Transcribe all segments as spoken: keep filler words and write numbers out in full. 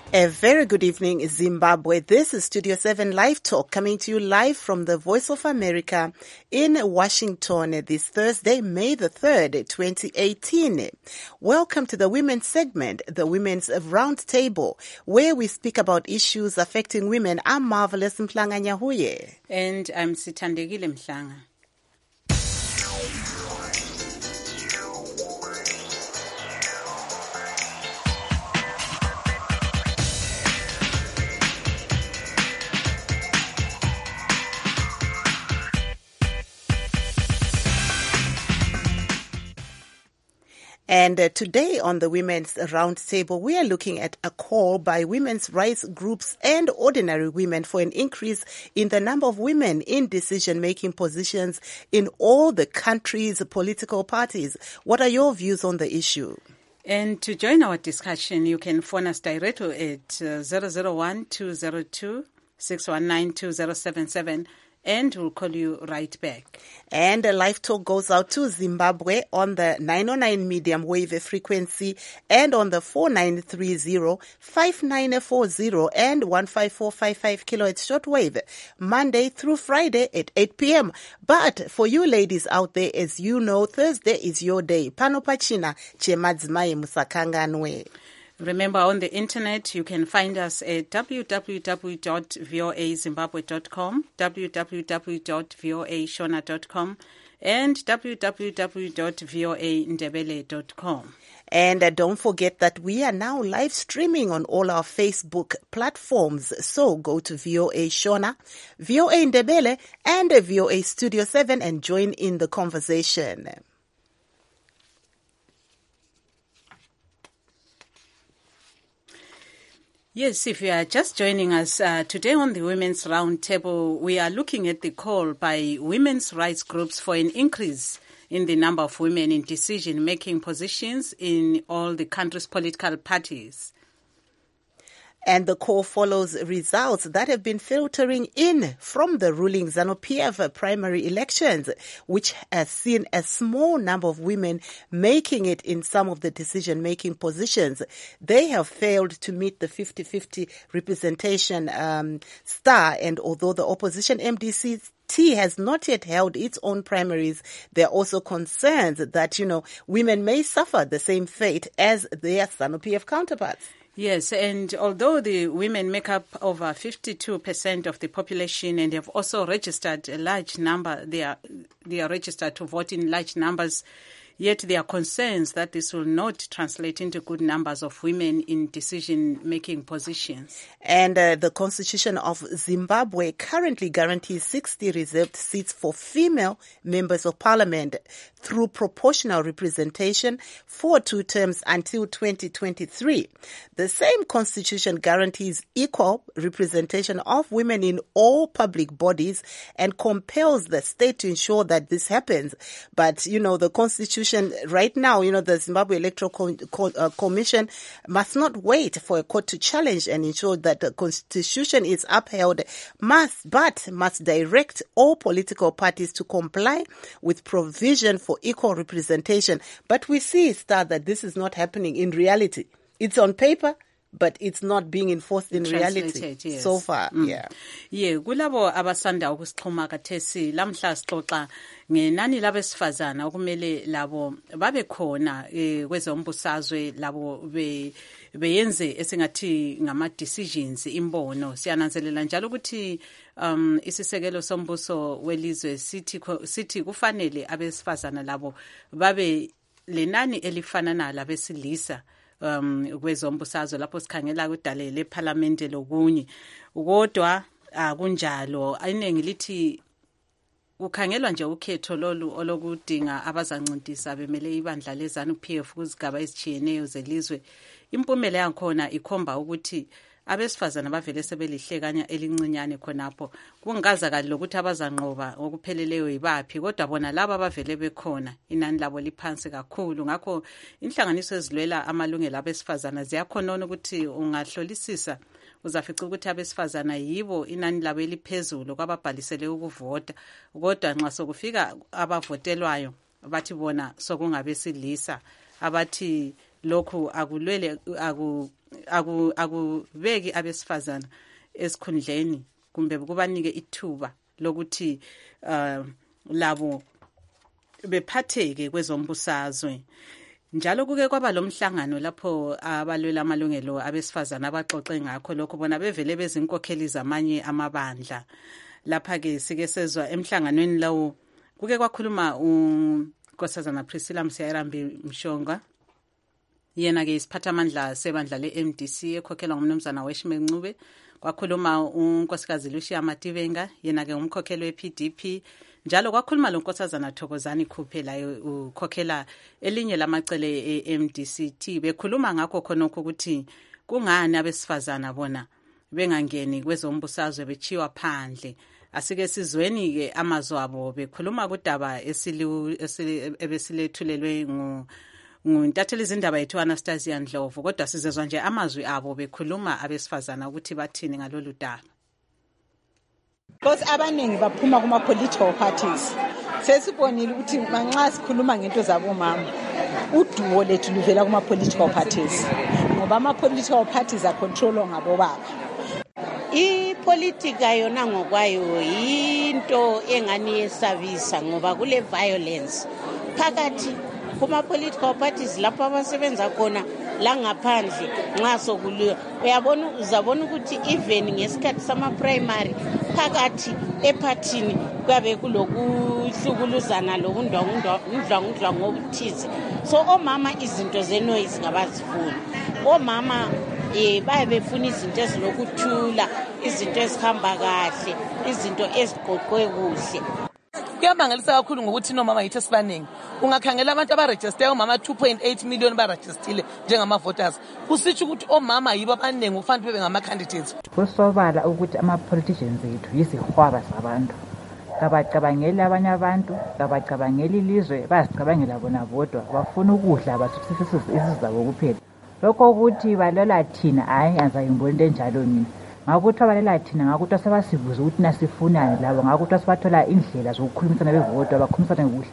A very good evening, Zimbabwe. This is Studio seven Live Talk, coming to you live from the Voice of America in Washington this Thursday, May the third, twenty eighteen. Welcome to the Women's segment, the Women's Roundtable, where we speak about issues affecting women. I'm Marvelous Mhlanga Nyahuye. And I'm Sithandekile Mhlanga. And uh, today on the Women's Roundtable, we are looking at a call by women's rights groups and ordinary women for an increase in the number of women in decision-making positions in all the country's political parties. What are your views on the issue? And to join our discussion, you can phone us directly at uh, zero zero one, two zero two, six one nine, two zero seven seven. And we'll call you right back. And a live talk goes out to Zimbabwe on the nine oh nine medium wave frequency and on the four nine three zero, five nine four zero and one five four five five kilohertz shortwave, Monday through Friday at eight p.m. But for you ladies out there, as you know, Thursday is your day. Pano pachina chemadzimai musakanganwe. Remember, on the internet, you can find us at w w w dot voa zimbabwe dot com, w w w dot voa shona dot com, and w w w dot voa ndebele dot com. And uh, don't forget that we are now live streaming on all our Facebook platforms. So go to V O A Shona, V O A Ndebele, and uh, V O A Studio seven and join in the conversation. Yes, if you are just joining us uh, today on the Women's Roundtable, we are looking at the call by women's rights groups for an increase in the number of women in decision-making positions in all the country's political parties. And the call follows results that have been filtering in from the ruling ZANU-P F primary elections, which has seen a small number of women making it in some of the decision-making positions. They have failed to meet the fifty-fifty representation um, star, and although the opposition M D C T has not yet held its own primaries, there are also concerns that, you know, women may suffer the same fate as their ZANU-P F counterparts. Yes, and although the women make up over fifty-two percent of the population and have also registered a large number, they are, they are registered to vote in large numbers, yet there are concerns that this will not translate into good numbers of women in decision-making positions. And uh, the Constitution of Zimbabwe currently guarantees sixty reserved seats for female members of parliament through proportional representation for two terms until twenty twenty-three. The same constitution guarantees equal representation of women in all public bodies and compels the state to ensure that this happens. But, you know, the constitution right now, you know, the Zimbabwe Electoral Co- Co- uh, Commission must not wait for a court to challenge and ensure that the constitution is upheld, must, but must direct all political parties to comply with provision for equal representation. But we see, Star, that this is not happening in reality. It's on paper, but it's not being enforced in reality yes. so far. Mm. Yeah. Yeah, kulabo abasanda ukusixhuma kathesi lamhla sixoxa ngenani labesifazana okumele labo babe khona eh, kwezombusazwe labo be beyenze esingathi ngama decisions imbono. Siyananzelela njalo ukuthi um isisekelo sombuso welizwe sithi sithi kufanele abesifazana labo babe lenani elifanana labesilisa um kwezombusazwe lapho sikhangela kudale leParliament lokunye. Kodwa akunjalo, iningi lithi ukhangelwa nje ukhetho lolu olokudinga abazancintisana bemele ibandla leZANU-P F kuzigaba ezichiyeneyo zelizwe. Impumela yakhona ikhomba ukuthi abesifazana bavele sebelihlekanya elincinyane khonapho. Kungazakala ukuthi abazanqoba ngokupheleleyo yibaphi, kodwa bona laba bavele bekhona inani labo liphansi kakhulu. Ngakho inhlanganiso ezilwela amalungelo abesifazana ziyakhonona ukuthi ungahlolisisa uzafica ukuthi abesifazana yibo inani labo eliphezulu kwababhalisele ukuvota, kodwa nxa sokufika abavotelwayo bathi bona sokungabesilisa, abathi lokhu akulwele aku aku akubeki abesifazana esikhundleni kumbe kubanike ithuba lokuthi uh, labo bephatheke kwezombusazwe. Njalo kuke kwaba lomhlangano lapho abalwela amalungelo abesifazana abaxoxe ngakho lokho bona bevele bezinkokheli zamanye amabandla. Lapha ke sike sezwa emhlanganweni lawo kuke kwakhuluma uNkosazana Priscilla Msiyarambi Mshonga, yena ke isiphathamandla sebandla le-M D C ekhokhelwa ngumnumzana weShimencube. Kwakhuluma uNkosikazi Lucia Mativenga, yena ke umkhokheli we-P D P. Njalo kwakhuluma lo Nkosazana Thokozani Khuphe la ukhokhela elinye lamacele e-M D C T. Bekhuluma ngakho khonokho ukuthi kungani abesifazana bona bengangeni kwezombusazwe bechiwa phandle. Asike sizweni ke amazwi abo bekhuluma kudaba esilu ebesilethulelwe ngu nguntatheli izindaba yethu Anastasia Ndlovu, kodwa sizezwa nje amazwi abo bekhuluma abesifazana ukuthi bathini ngalolu daba. Because abaningi baphuma kuma political parties. Sesibonile ukuthi manxa sikhuluma ngento zabo mama, udumo lethu luvela kuma political parties. Ngoba ama political parties are controlwa ngabo baba. Ipolitika yona ngokwayo into engani yesavisa ngoba kule violence phakathi kuma political parties lapho abasebenza khona la ngaphandle nxa sokuliwa. Uyabona uzabona ukuthi even ngesikhathi sama primary phakathi epartini kwabe kulokuhlukuluzana lokundwa undwa ngokuthize. So omama izinto zenoise ngabazifuni. Omama eh baye befuna izinto ezilokuthula, izinto ezihamba kahle, izinto eziqoqwe kuhle. Kuyamangalisa kakhulu ngokuthi nomama yithu sibaningi. Ungakhangela abantu abaregister omama two point eight million baregistile njengama voters. Kusitsho ukuthi omama yibo abaningi ufanele bebe ngama candidates. Kusobala ukuthi ama politicians ethu yizihwaba zabantu. Kabacabangela abanye abantu, kabacabangela ilizwe, bazicabangela bona bodwa, bafuna ukudla abasubsistence isizabo kuphela. Lokho ukuthi balola thina hayi anza yimboni into enjalo mina. Ngakuthi abalela thina ngakuthi asebasibuza ukuthi nasifunani labo, ngakuthi asibathola indlela zokukhulumisana bevoto abakhulumisana kuhle.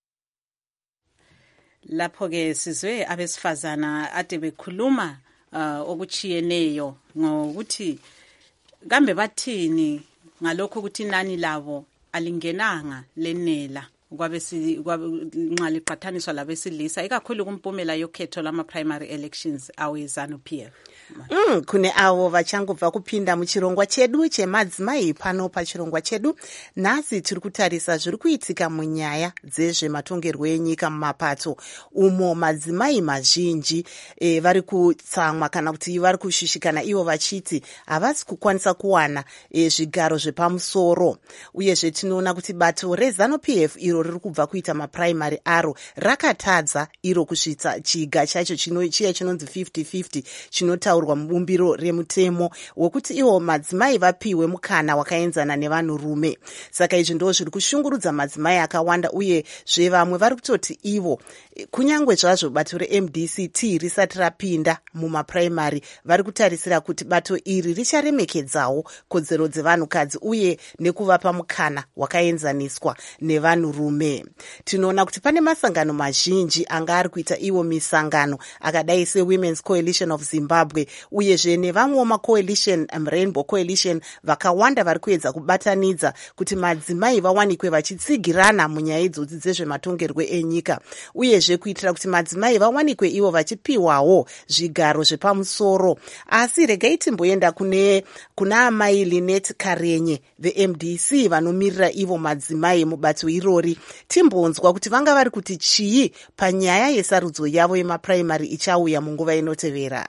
Lapho ke sizwe abesifazana ade bekhuluma uh, okuchiyeneyo ngokuthi kambe bathini ngalokho ukuthi nani labo alingenanga lenela kwabesi nxa liqhathaniswa labesilisa ikakhulu kumpumela yokhetho lama primary elections awe ZANU P F. Mm, kune avo vachangobva kupinda muchirongwa chedu chemadzimai pano pachirongwa chedu. Nhasi tiri kutarisa zviri kuitika munyaya dzezvematongerwo enyika mumapato umo madzimai mazhinji e, vari kutsamwa kana kuti vari kushushikana ivo vachiti havasi kukwanisa kuwana e, zvigaro zvepamusoro. Uyezve tinoona kuti bato reZANU P F iro riri kubva kuita mapuraimari aro rakatadza iro kusvitsa chiga chacho chino chiya chinonzi fifty fifty chinotaurwa mubumbiro remutemo wekuti ivo madzimai vapiwe mukana wakaenzana nevanhurume. Saka izvi ndo zviri kushungurudza madzimai akawanda, uye zvevamwe vari kutoti ivo kunyangwe zvazvo bato reM D C T risati rapinda mumapuraimari vari kutarisira kuti bato iri richaremekedzawo kodzero dzevanhukadzi uye nekuvapa mukana wakaenzaniswa nevanhurume. Tinoona kuti pane masangano mazhinji anga ari kuita ivo misangano akadai seWomen's Coalition of Zimbabwe uyezve nevamwewo macoalition um, Rainbow Coalition vakawanda vari kuedza kubatanidza kuti madzimai vawanikwe vachitsigirana munyaya idzodzi dzezvematongerwo enyika, uyezve kuitira kuti madzimai vawanikwe ivo vachipiwawo zvigaro zvepamusoro. Asi regai timboenda kune kuna amai Linet Karenye veM D C vanomirira ivo madzimai mubato irori, timbonzwa kuti vanga vari kuti chii panyaya yesarudzo yavo yemapuraimari ichauya munguva inotevera.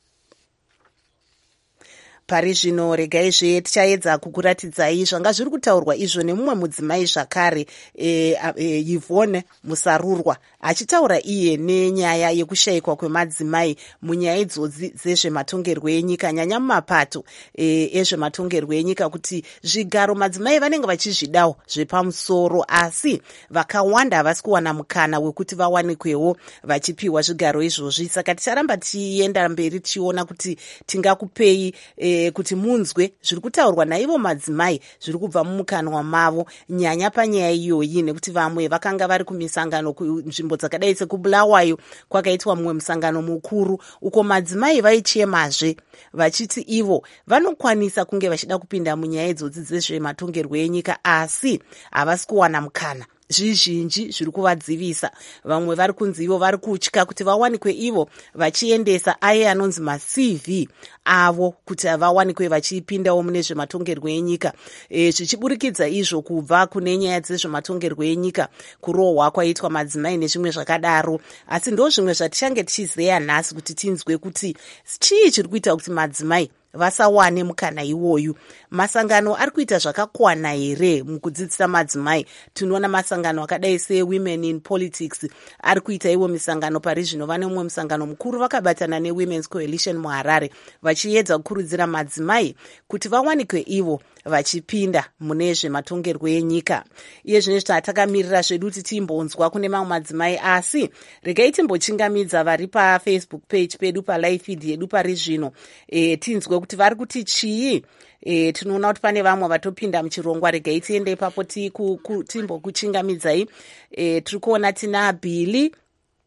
Pari zvino regaizve tichaedza kukuratidzai zvanga zviri kutaurwa izvo nemumwe mudzimai zvakare e, e, Yvonne Musarurwa achitaura iye nenyaya yekushayikwa kwemadzimai munyaya idzodzi dzezvematongerwo enyika, nyanya mumapato e, ezvematongerwo enyika, kuti zvigaro madzimai vanenge vachizvidawo zvepamusoro asi vakawanda havasi kuwana mukana wekuti vawanikwewo vachipiwa zvigaro izvozvi. Saka ticharamba tichienda mberi tichiona kuti tingakupei e, e, kuti munzwe zviri kutaurwa naivo madzimai zviri kubva mumukanwa mavo, nyanya panyaya iyoyi, nekuti vamwe vakanga vari kumisangano kunzvimbo dzakadai sekubulawayo kwakaitwa mumwe musangano mukuru uko madzimai vaichemazve vachiti ivo vanokwanisa kunge vachida kupinda munyaya idzodzi dzezvematongerwo enyika asi havasi kuwana mukana. Zvizhinji zviri kuvadzivisa. Vamwe vari kunzi ivo vari kutya kuti vawanikwe ivo vachiendesa aye anonzi ma-C V avo kuti vawanikwe vachipindawo mune zvematongerwo enyika. E, zvichiburikidza izvo kubva kune nyaya dzezvematongerwo enyika, kurohwa kwaitwa madzimai nezvimwe zvakadaro. Asi ndo zvimwe zvatichange tichizeya nhasi kuti tinzwe kuti chii chiri kuita kuti madzimai vasawane mukana iwoyu. Masangano ari kuita zvakakwana here mukudzidzisa madzimai? Tinoona masangano akadai se-Women in Politics ari kuita iwo misangano parizvino. Vane umwe musangano mukuru vakabatana ne-Women's Coalition muHarare vachiedza kukurudzira madzimai kuti vawanikwe ivo vachipinda mune zvematongerwo enyika. Iye zvine zvatakamirira zvedu kuti timbonzwa kune mamwe madzimai, asi regai timbochingamidza vari paFacebook page pedu palive feed yedu parizvino, e, tinzwe kuti vari kuti chii. E, tinoona kuti pane vamwe vatopinda muchirongwa. Regai tiende ipapo timbokuchingamidzai. E, tiri kuona tina Billy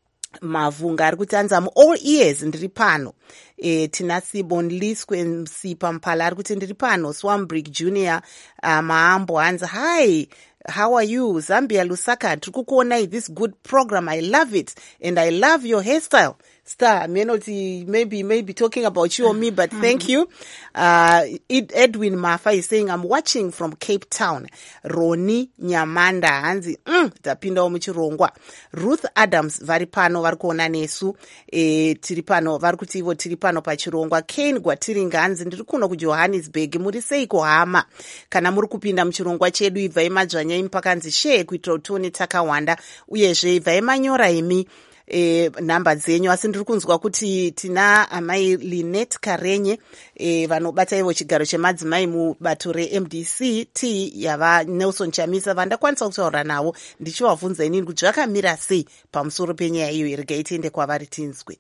Mavunga ari kuti anzamu all ears ndiri pano. E, tina Sibonliswe Msipa Mpala ari kuti ndiri pano. Swambrick Junior uh, Maambo hanzi hi, how are you? Zambia Lusaka, tiri kukuona this good program, I love it and I love your hairstyle. Star, I may not maybe maybe talking about you or me, but thank you. Uh, Edwin Mafa is saying, I'm watching from Cape Town. Roni Nyamanda hanzi mm, tapinda muchirongwa. Ruth Adams vari pano vari kuona nesu. E, tiri pano vari kuti ivo tiri pano pachirongwa. Kane Gwatiringa hanzi ndiri kuno kuJohannesburg. Muri seiko hama? Kana muri kupinda muchirongwa chedu ibvai madzvanya imi pakanzi share kuitira kuti tione takawanda, uyezve ibvai manyora imi E, namba dzenyu. Asi ndiri kunzwa kuti tina amai Linet Karenye e, vanobata ivo chigaro chemadzimai mubato re-M D C T yava Nelson Chamisa vandakwanisa kutaura navo ndichivabvunza inini kuti zvakamira sei pamusoro penyaya iyo. Regai tiende kwavari tinzwe.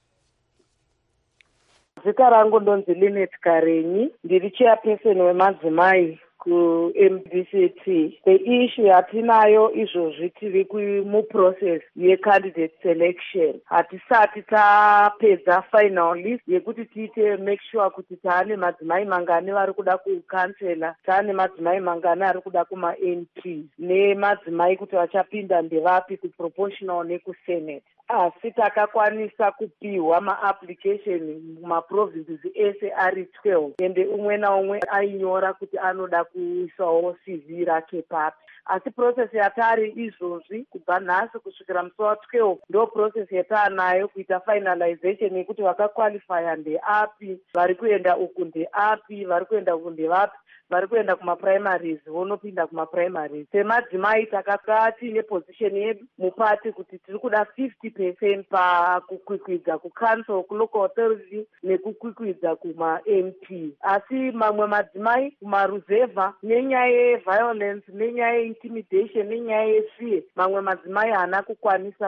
Zita rangu ndonzi Linet Karenyi, ndiri chairperson wemadzimai ku-M D C T. The issue yatinayo izvozvi tiri muprocess ye-candidate selection. Hatisati tapedza final list yekuti tiite make sure kuti taane madzimai mangani vari kuda kukansela, taane madzimai mangani ari kuda kuma-M P, nemadzimai kuti vachapinda ndevapi kuproportional nekusenate. Asi takakwanisa kupiwa ma-application mumaprovinces ese ari twelve, ende umwe naumwe ainyora kuti anoda kuisawo C V rake papi. Asi process yatari izvozvi kubva nhasi kusvikira musi wa12 ndo process yataanayo kuita finalization yekuti vakaqualifya ndeapi, vari kuenda uku ndeapi, vari kuenda uku ndevapi, vari kuenda kumaprimaries vonopinda kumaprimaries. Semadzimai takakati neposition yedu mupati kuti tiri kuda fifty percent pakukwikwidza kucouncil, kulocal authority nekukwikwidza kuma-M P. Asi mamwe madzimai kumaruzevha nenyaya yeviolence, nenyaya yeintimidation, nenyaya yefear, mamwe madzimai haana kukwanisa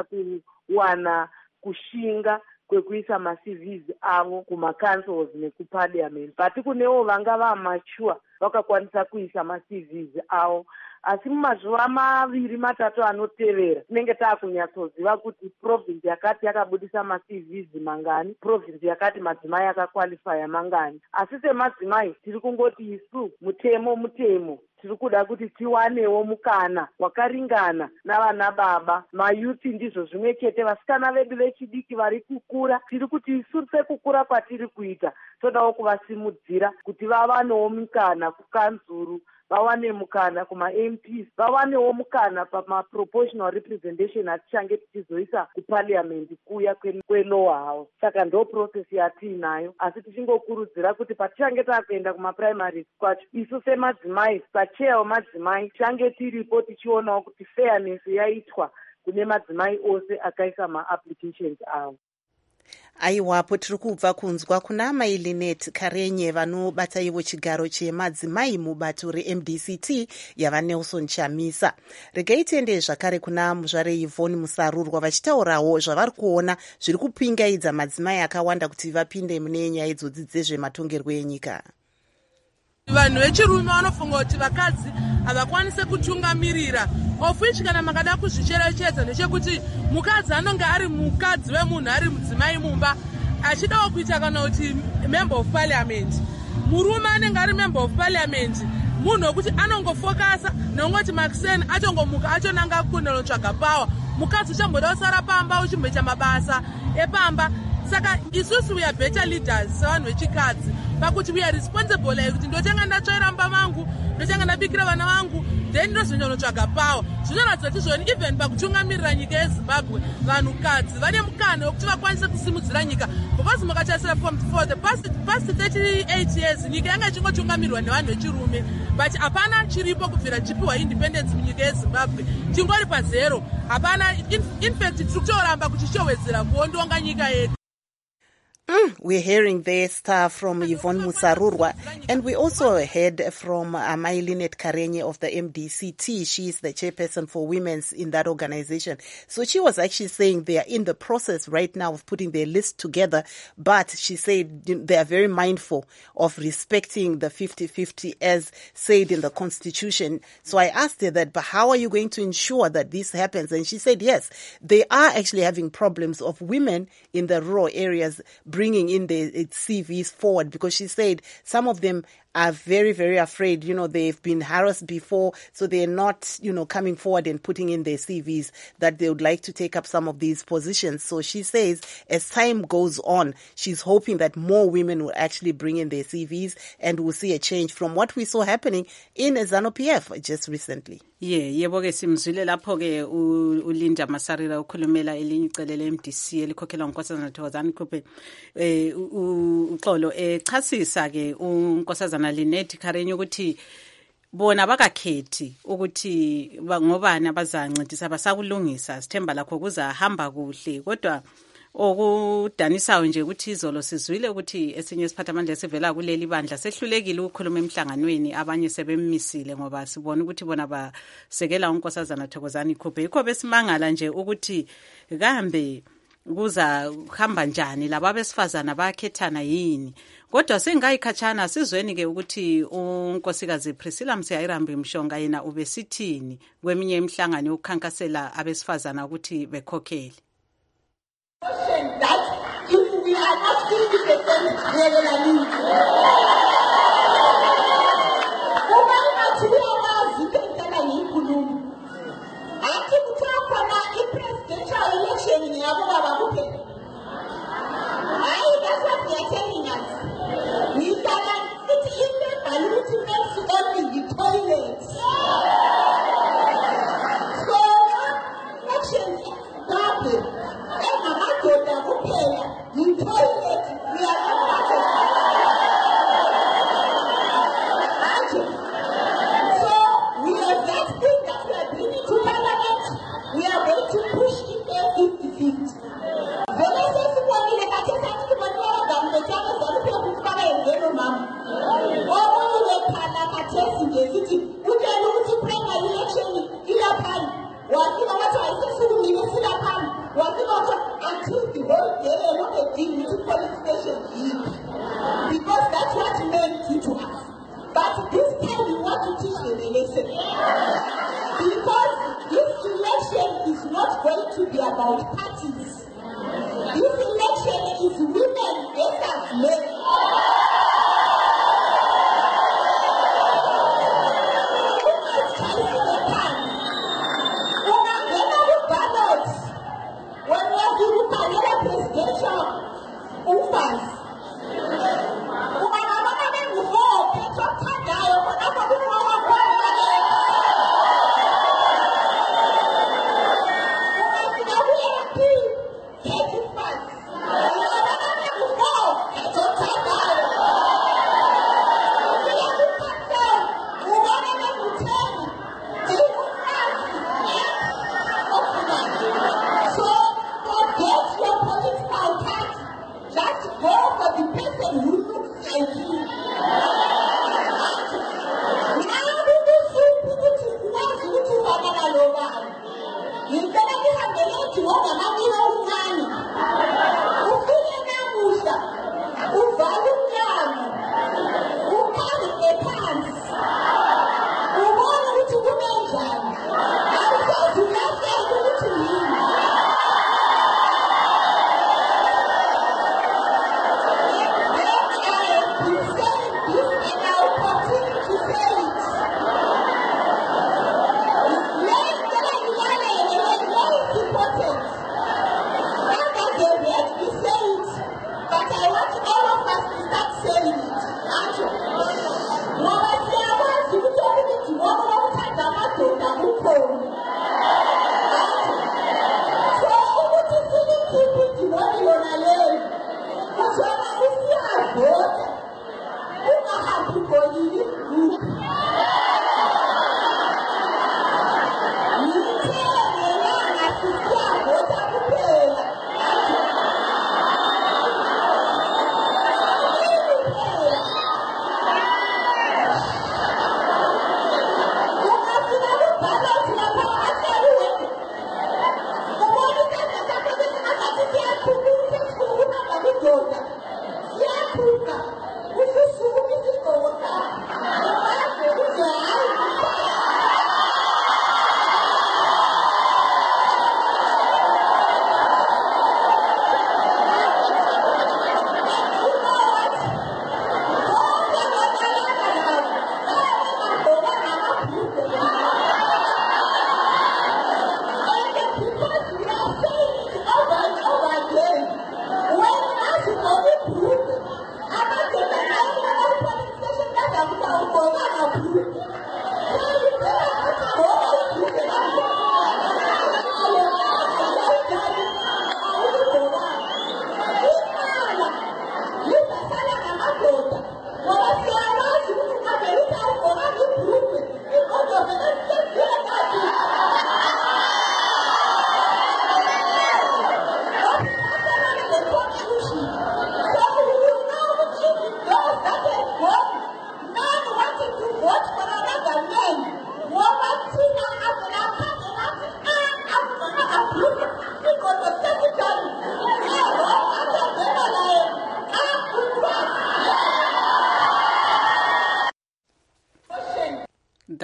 kuwana kushinga kwekuisa ma-C Vs avo kuma-councils nekuparliament. But kunewo vanga vamachua vakakwanisa kuisa ma-C Vs avo. Asi mumazuva maviri matatu anotevera tinenge taakunyatsoziva kuti province yakati yakabudisa ma-C Vs mangani, province yakati madzimai akaqualifya mangani. Asi semadzimai tiri kungoti isu mutemo mutemo tiri kuda kuti tiwanewo mukana wakaringana navana baba, mayuthi ndizvo zvimwe chete, vasikana vedu vechidiki vari kukura. Tiri kuti isu sekukura kwatiri kuita todawo kuvasimudzira kuti vavanewo mukana kukanzuru, vawane mukana kuma-M Ps, vawanewo mukana pama-proportional representation atichange tichizoisa kuparliament kuya kwelower house. Saka ndo process yatiinayo, asi tichingokurudzira kuti patichange takuenda kumaprimaries kwacho, isu semadzimai, sacheya wemadzimai tichange tiripo tichionawo kuti fairness yaitwa kune madzimai ose akaisa ma-applications avo. aiwapo tiri kubva kunzwa kuna mai Linet Karenye vanobata ivo chigaro chemadzimai mubato re-M D C T yava Nelson Chamisa. Regai tiende zvakare kuna muzvare Yvonne Musarurwa vachitaurawo zvavari kuona zviri kupingaidza madzimai akawanda kuti vapinde mune nyaya idzodzi dzezvematongerwo enyika. Vanhu vechirume vanofunga kuti vakadzi havakwanise kutungamirira, of which kana makada kuzvicherechedza ndechekuti mukadzi anonge ari mukadzi wemunhu ari mudzimai mumba achidawo kuita kana kuti member of parliament. Murume anenge ari member of parliament munhu wekuti anongofokasa nongoti Maxen achongomuka achonanga kunotsvaga power. Mukadzi uchamboda kusara pamba uchimboita mabasa epamba. Saka isusu we are better leaders sevanhu vechikadzi pakuti we are responsible like kuti ndotanga ndatsvaira mba vangu, ndotanga ndabikira vana vangu, then ndozondotsvaga power. Zvinoratidza kuti zvoni even pakutungamirira nyika yeZimbabwe vanhukadzi vane mukana wekuti vakwanise kusimudzira nyika. Because mukatarisa for the past, past thirty-eight years nyika yanga ichingotungamirwa nevanhu vechirume, but hapana chiripo kubvira chipiwa independence munyika yeZimbabwe. Tingori pazero, hapana. In, in fact tiri kutoramba kuti tichowedzera kuondonga nyika yedu. Mm, we're hearing their stuff from Yvonne Musarurwa, and we also heard from uh, Mai Linet Karenye of the M D C T. She is the chairperson for women in that organization. So she was actually saying they are in the process right now of putting their list together, but she said they are very mindful of respecting the fifty-fifty as said in the constitution. So I asked her that, but how are you going to ensure that this happens? And she said, yes, they are actually having problems of women in the rural areas bringing in the C Vs forward, because she said some of them are very, very afraid. You know, they've been harassed before, so they're not, you know, coming forward and putting in their C Vs that they would like to take up some of these positions. So she says as time goes on, she's hoping that more women will actually bring in their C Vs and we'll see a change from what we saw happening in ZANU-P F just recently. Yeah, yebo ke simzwile lapho ke uLinda Masarira ukhulumela elinye icele le-M D C elikhokhelwa uNkosazana Thokozani Khuphe eh uxolo echasisa ke uNkosazana Linet Karenye ukuthi bona bakakhethi ukuthi ngobani abazancedisa basakulungisa sithemba lakho kuzahamba kuhle, kodwa okudanisayo nje ukuthi izolo sizwile ukuthi esinye isiphathamandla esivela kuleli bandla sehlulekile ukukhuluma emhlanganweni, abanye sebemmisile ngoba sibona ukuthi bona basekela uNkosazana Thokozani Khuphe. Yikho besimangala nje ukuthi kambe kuza kuhamba njani laba besifazana bayakhethana yini. Kodwa sengayikhatshana sizweni ke ukuthi uNkosikazi Priscilla Msiyayirambi Mshonga yena ubesithini kweminye imihlangano yokukhankasela abesifazana ukuthi bekhokhele. That if we are not independent, we are going to that's what they are telling us. We cannot sit in the balloon only the toilets. So, actions double. In toilet, we are not part of it. So we are that thing that we are bringing to Parliament. We are going to push it there fifty-fifty. When I say to one minute, I just have to put one of them, the channels that people put together in Zero Mom. Or when we have a test in the city, we can look to pray my election in a pan. What you know what I say to me, you see that pan. What you know until the whole day, look at the new police station because that's what men do to us. But this time we want to teach them a lesson. Because this election is not going to be about parties. This election is women versus men. When we are doing another presidential offense, we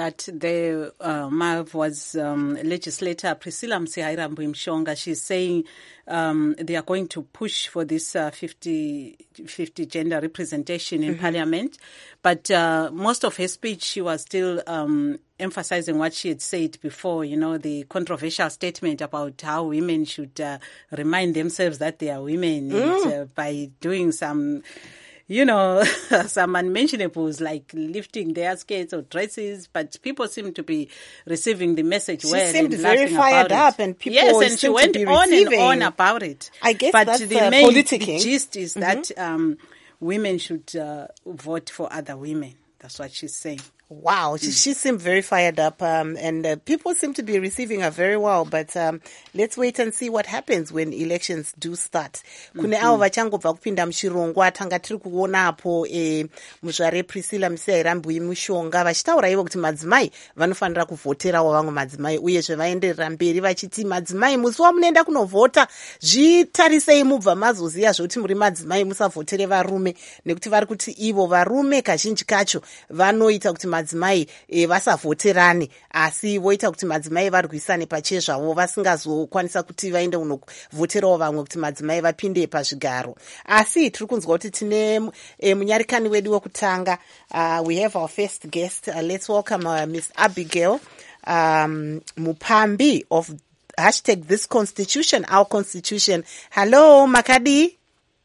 that the uh, Marv was um, legislator Priscilla Msihaira Mshonga. She's saying um, they are going to push for this uh, fifty fifty gender representation in mm-hmm. parliament. But uh, most of her speech, she was still um, emphasizing what she had said before, you know, the controversial statement about how women should uh, remind themselves that they are women mm. and, uh, by doing some... you know, some unmentionables like lifting their skirts or dresses, but people seem to be receiving the message she well. She seemed and very fired up, it. and people yes, and she went on receiving. and on about it. I guess but that's the uh, main politicking. gist is mm-hmm. that um, women should uh, vote for other women. That's what she's saying. Wow, she, she seemed very fired up, um, and uh, people seem to be receiving her very well. But um, let's wait and see what happens when elections do start. Kune avo vachangobva kupinda muchirongwa tanga tiri kuonapo eh, muzvare Priscilla Msihaira Mbuyimushonga vachitaura ivo kuti madzimai vanofanira kuvhoterawo vamwe madzimai, uyezve vaenderera mberi vachiti madzimai musi wamunoenda kunovhota zvitarisei mubva mazoziya zvokuti muri madzimai musavhotere varume, nekuti vari kuti ivo varume kazhinji kacho vanoita kuti madzimai e, vasavhoterane, asi voita kuti madzimai varwisane pachezvavo vasingazokwanisa kuti vaende kunovhoterawo vamwe kuti madzimai vapinde pazvigaro. Asi tiri kunzwa kuti tine e, munyarikani wedu wekutanga. Uh, we have our first guest. Uh, let's welcome uh, Miss Abigail um, Mupambi of hashtag This Constitution, Our Constitution. Hello, Makadi.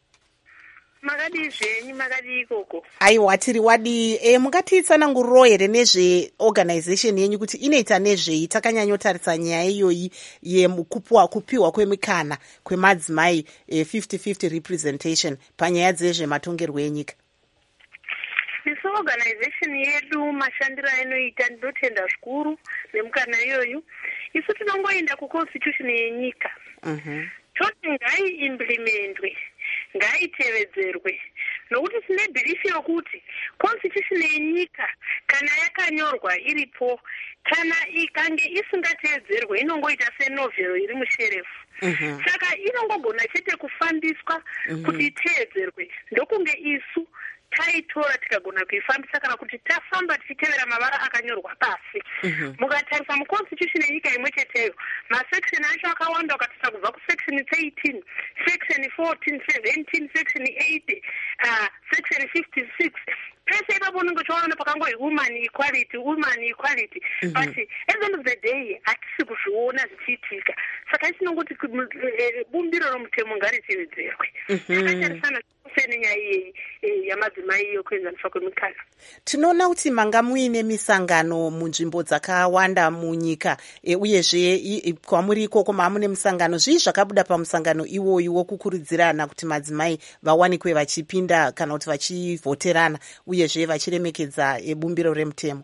Makadi zvenyi makadi ikoko. Aiwa tiri wadi e, mungatitsananguriro here nezveorganization yenyu kuti inoita nezvei. Takanyanyotarisa nyaya iyoyi yekupiwa kupiwa kwemikana kwemadzimai e, fifty fifty representation panyaya dzezvematongerwo enyika. Isu organization yedu mashandiro ainoita ndinotenda zvikuru nemukana iyoyu. Isu tinongoenda kuconstitution yenyika. Mhm. Toti ngai implementwe. Ngaitevedzerwe, nokuti tine belief yokuti constitution yenyika kana yakanyorwa iripo kana ikange isingatevedzerwe inongoita senovhero iri musherefu. Mm-hmm. Saka inongogona chete kufambiswa mm-hmm. kuti itevedzerwe ndokunge isu taitora tikagona kuifambisa kana kuti tafamba tichitevera mavara akanyorwa pasi. Mukatarisa mm-hmm. muconstitution yenyika imwe cheteyo masection acho akawanda ukatarisa kubva kusection eighteen, section fourteen, seventeen, section eight, uh, section fifty-six pese ipapo unenge uchiona pakangozi woman equality, woman equality. Mm-hmm. But at the end of the day hatisi kuzviona zvichiitika. Saka isinongoti bumbiro romutemo ngaritevedzerwe. Takatarisana nenyaya iyi yamadzimai yokuenzanisa kwemikana. Tinoona kuti manga muine misangano munzvimbo dzakawanda munyika e, uyezve kwamuri ikoko mamune musangano. Zvii zvakabuda pamusangano iwoyu wokukurudzirana kuti madzimai vawanikwe vachipinda kana kuti vachivhoterana uyezve vachiremekedza e, bumbiro remutemo?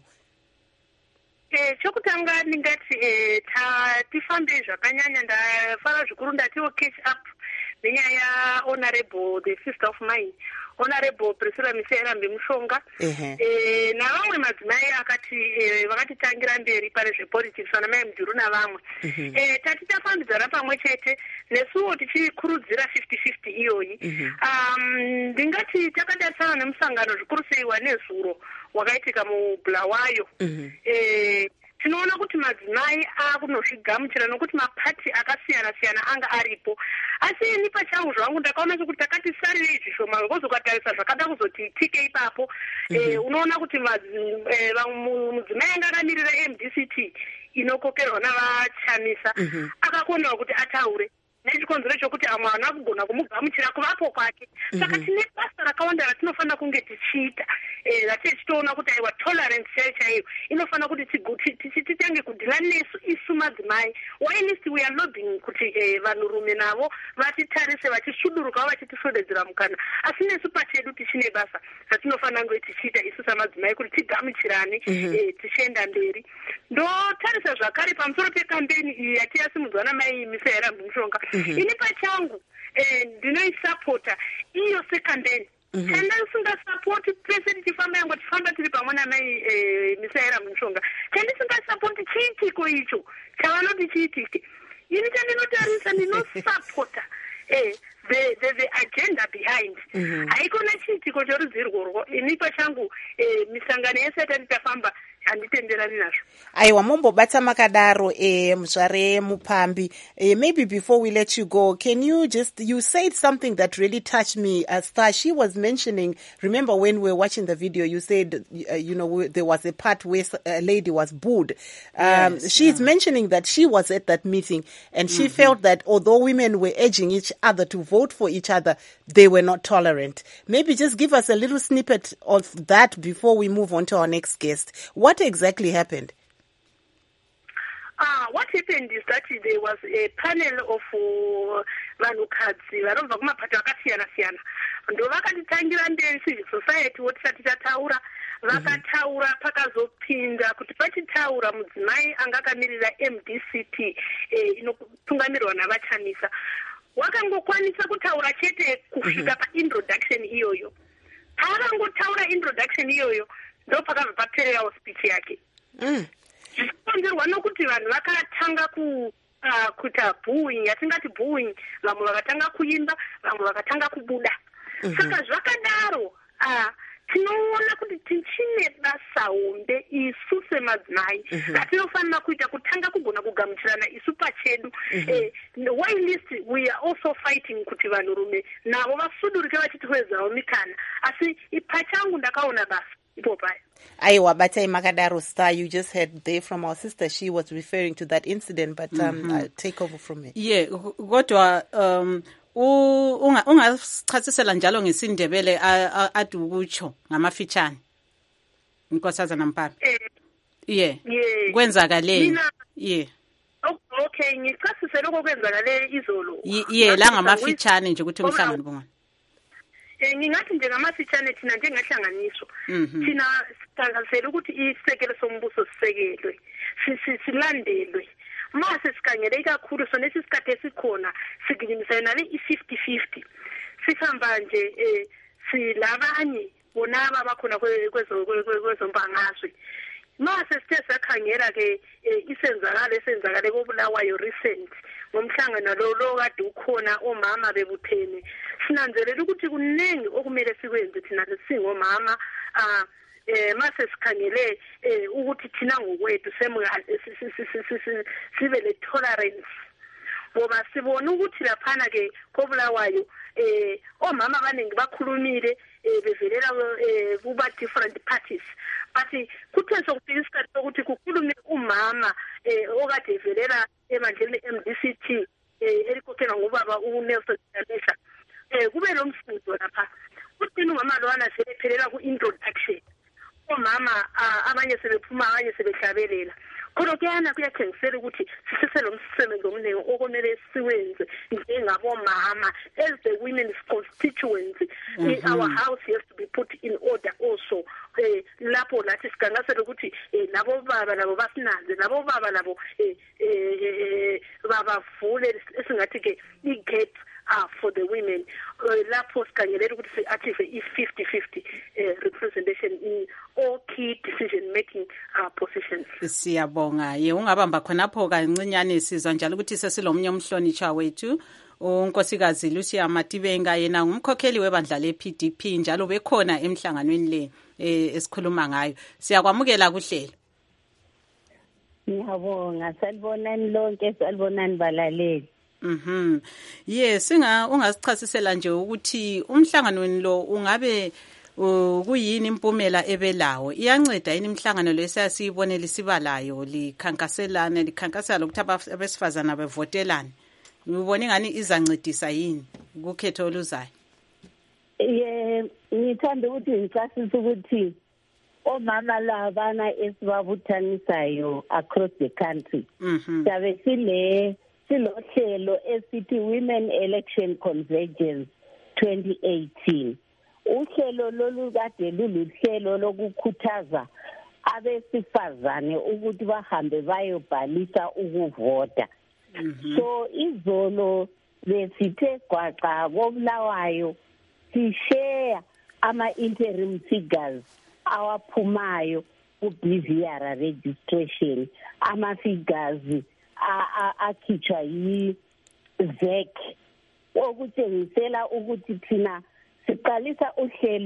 Eh, chokutanga ndingati eh, tifambe zvakanyanya. Ndafara zvikuru ndatiwo catch up nenyaya honorable the fifth of May, honorable Priscilla Msihaira Mbuyimushonga eh, navamwe madzimai akati eh, vakatitangira mberi pane zvepolitics vana mai Mudhuru navamwe eh, tati tafambidzana pamwe chete nesuwo tichikurudzira fifty fifty iyoyi. um, ndingati takadarisana nemusangano zvikuru sei wanezuro wakaitika muBulawayo. eh, tinoona kuti madzimai akunozvigamuchira nokuti mapati akasiyana siyana anga aripo, asi ini pachangu zvangu ndakaona kuti takati sarirei zvishoma ngokuti ukatarisa zvakada kuzoti tike ipapo. mm-hmm. eh, unoona kuti mudzimai anga akamirira M D C T inokokerwa navachamisa mm-hmm. akakonewa kuti ataure nechikonzero chokuti amwe ana kugona kumugamuchira kuvapo kwake. Saka tine basa rakawanda ratinofanira kunge tichiita ratichitoona kuti aiwa tolerance chaiyo chaiyo inofanira kuti titange kudhila nesu isu madzimai. Why least we are lobbying kuti vanhurume navo vatitarise vachisvudurukawo vachitiswededzera mukana, asi nesu pachedu tichine basa ratinofanira kunge tichiita isu samadzimai kuti tigamuchirane tichienda mberi. Ndotarisa zvakare pamusoro pekambeni iyi yatiyasimudzwa namai Msihaira Mbuyimushonga. Mm-hmm. ini pachangu eh, ndinoisapota iyo sekambeni. Mm-hmm. Kana usingasapoti pese tichifamba yangu tifamba tiri pamwe namai eh, Msihaira Mbuyimushonga, chandisingasapoti chiitiko icho chavanoti chiitike. Ini chandinotarisa ndinosapota eh, the, the, the agenda behind. Mm-hmm. Haikona chiitiko chorudzi irworwo. Ini pachangu eh, misangano yese yatati tafamba handitenderani nazvo. Aiwa mombobata makadaro eh Muzvare Mupambi. Eh, maybe before we let you go, can you just, you said something that really touched me. As Star, she was mentioning, remember when we were watching the video, you said, uh, you know, there was a part where a lady was booed. Um, Yes, she's yeah. mentioning that she was at that meeting and she Mm-hmm. felt that although women were urging each other to vote for each other, they were not tolerant. Maybe just give us a little snippet of that before we move on to our next guest. What exactly happened? Ah, what happened is that there was a panel of uh, vanhukadzi vanobva kumapata akasiyana siyana ndo vakatitangira mberi civil society wotisati tataura vakataura pakazopinda kuti pachitaura mudzimai anga akamirira M D C P eh, inotungamirwa navachamisa wakangokwanisa kutaura chete kusvika paintroduction iyoyo. Pavangotaura introduction iyoyo ndo pakabva papererawo speech yake. Mm. Zvichikonzerwa nokuti vanhu vakatanga ku uh, kuita booing, yatingati booing, vamwe vakatanga kuimba, vamwe vakatanga kubuda. Mm-hmm. Saka zvakadaro uh, tinoona kuti tichine basa hombe isu semadzimai ratinofanira kuita kutanga kugona kugamuchirana isu pachedu. eh, while list we are also fighting kuti vanhurume navo vasudurike vachitwedzawo mikana, asi pachangu ndakaona basa ipo paya. Aiwa batai makadaro. Star, you just heard there from our sister, she was referring to that incident, but um, mm-hmm. I'll take over from it. Yeah, kodwa um unga ungasichasisela njalo ngesindebele ade ukutsho ngamafitshane Nkosazana Mpaphi. Eh, yeah yeah. Kwenzakaleni? Yeah. Okay, ngichasise lokho kwenzakale izolo. Yeah, la ngamafitshane nje ukuthi umhlangano bongani. Eh, ngingathi nje ngamafitshane thina njengahlanganiso thina sitangasela ukuthi isekelo sombuso sisekelwe, silandelwe. Mase sikhangele kakhulu sona isikhathi esikhona sigijimisana nale i-fifty fifty. Sihamba nje eh silabanye bona abakhona kwezo kwezombangazwe. Mase sithe sakhangela ke isenzakalo esenzakale koBulawayo recent ngomhlangano lo lo kade ukhona omama bebuthene. Sinanzelela ukuthi kuningi okumele sikwenze thina singomama. ah eh mase sikhangele ukuthi thina ngokwethu sibe le tolerance, ngoba sibona ukuthi laphana ke koBulawayo eh omama abaningi bakhulumile bevelela kuba different parties, but kuthe sokufika isikhathi sokuthi kukhulume umama eh okade evelela emandleni M D C T eh elikhokhela ngubaba uNelson Mandela. Eh kube lo mfundo lapha kuthi umama lo ana selephelela ku introduction, omama abanye sebephuma abanye sebehlabelela. Kodwa kuyana kuyathengisela ukuthi siseselo umsebenzi omningi okumele siwenze njengabomama as the women's constituency. Mm-hmm. Our house has to be put in order also. Eh lapho lathi sigangasela ukuthi labo baba labo basinaze, labo baba labo eh eh babavule esingathi ke igap Ah, for the women. Lapho sikhangelela ukuthi si-achieve i-fifty fifty representation in all key decision making uh, positions. Siyabonga. Ye ungabamba khonapho kancinyane sizwa njalo ukuthi sesilomnye umhlonitsha wethu unkosikazi Lucia Matibenga, yena ngumkhokheli webandla le-P D P njalo bekhona emhlanganweni le esikhuluma ngayo. Siyakwamukela kuhlelo. Ngiyabonga, salibonani lonke, salibonani balaleli. Mhm. Yes, singa ungasichasisela nje ukuthi umhlanganweni lo ungabe kuyini impumela ebelawo? Iyanceda yini imhlangano lesiyasibonela isibalayo likhankaselana likhankasela ukuthi abesifazana bevotelane? Ngibona ngani izancedisa yini kukhetho oluzayo? Yeah, ngithanda ukuthi ngicasise ukuthi omama labana esibabuthanisayo across the country. Mhm. Sabe sile silohlelo esithi Women Election Convergence twenty eighteen. Uhlelo lolu kade luluhlelo lokukhuthaza abesifazane ukuthi bahambe bayobhalisa ukuvota. So izolo besithe gwaqa koBulawayo sishare ama interim figures awaphumayo ku B V R registration, ama figures akhitshwa yi Z E C okutshengisela ukuthi thina siqalisa uhlelo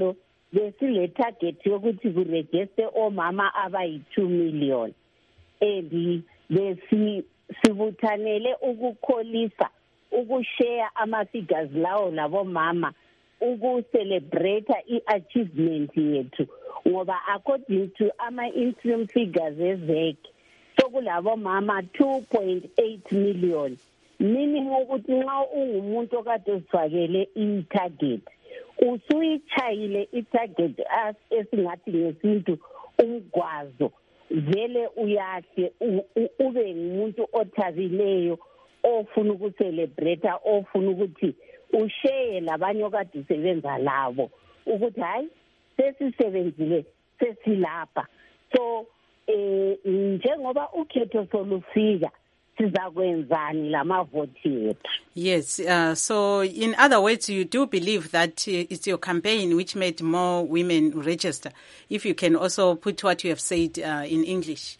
besile target yokuthi kuregister omama abayi-two million and besi sibuthanele ukukholisa ukushare ama-figures lawo labomama ukucelebrate i-achievement yethu ngoba according to ama-interim figures ezek sokulabo mama two point eight million meaning ukuthi nxa ungumuntu okade uzifakele i-target usuyitshayile i-target esingathi ngesintu umgwazo vele uyahle ube ngumuntu othabileyo ofuna ukucelebrate ofuna ukuthi ushare labanye okade usebenza labo ukuthi hayi sesisebenzile sesilapha so eh njengoba ukhetho solufika sizakwenzani lamavoti yethu. Yes, uh, so in other words, you do believe that uh, it's your campaign which made more women register. If you can also put what you have said uh, in English.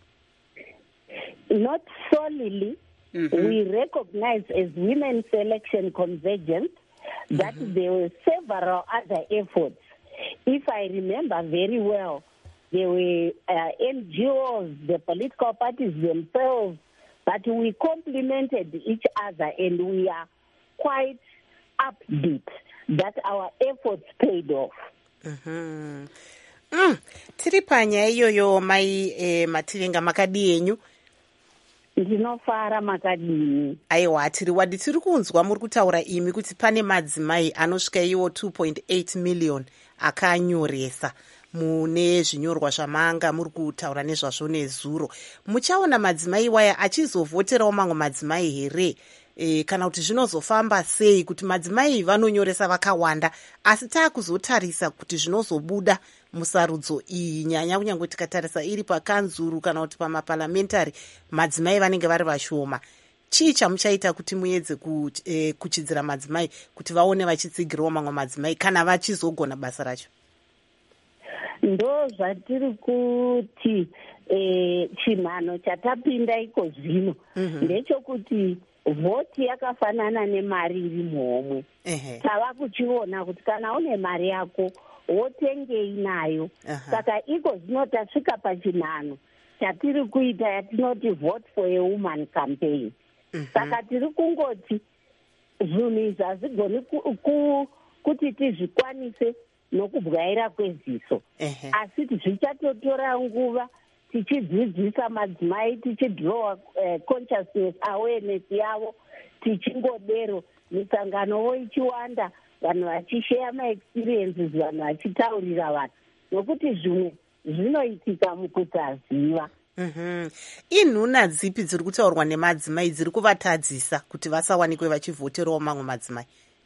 Not solely. Mm-hmm. We recognize as Women's Election Convergence that mm-hmm. there were several other efforts. If I remember very well, there were uh, N G Os, the political parties themselves, but we complemented each other and we are quite upbeat that our efforts paid off. Mm-hmm. Mm. Tiri panyaya iyoyo mai eh, Mativenga makadi yenyu. Ndinofara makadini. Aiwa tiri wadi tiri kunzwa muri kutaura imi kuti pane madzimai anosvika iwo two point eight million akanyoresa mune zvinyorwa zvamanga muri kutaura nezvazvo nezuro. Muchaona madzimai waya achizovhoterawo mamwe madzimai here e, kana kuti zvinozofamba sei kuti madzimai vanonyoresa vakawanda asi taakuzotarisa kuti zvinozobuda musarudzo iyi nyanya kunyange tikatarisa iri pakanzuru kana kuti pamaparlamentary madzimai vanenge vari vashoma. Chii chamuchaita kuti muedze eh, kuchidzira madzimai kuti vaone vachitsigirawo mamwe madzimai kana vachizogona basa racho? Ndo zvatiri kuti eh, chimhano chatapinda iko zvino mm-hmm. ndechokuti vhoti yakafanana nemari iri muhomwe. Uh-huh. Tava kuchiona kuti kana une mari yako wotengei nayo. Uh-huh. Saka iko zvino tasvika pachinhano chatiri kuita yatinoti vote for a woman campaign. Uh-huh. Saka tiri kungoti zvinhu izvi hazvigoni kuti tizvikwanise nokubwaira kweziso. Uh-huh. Asi zvichatotora nguva tichidzidzisa madzimai tichidrowa uh, consciousness awareness yavo tichingodero misanganowo ichiwanda vanhu vachishare maexperiences vanhu vachitaurira vanhu nokuti zvimwe zvinoitika mukusaziva. Mm-hmm. Inhuna dzipi dziri kutaurwa nemadzimai dziri kuvatadzisa kuti vasawanikwe vachivhoterawo mamwe madzimai?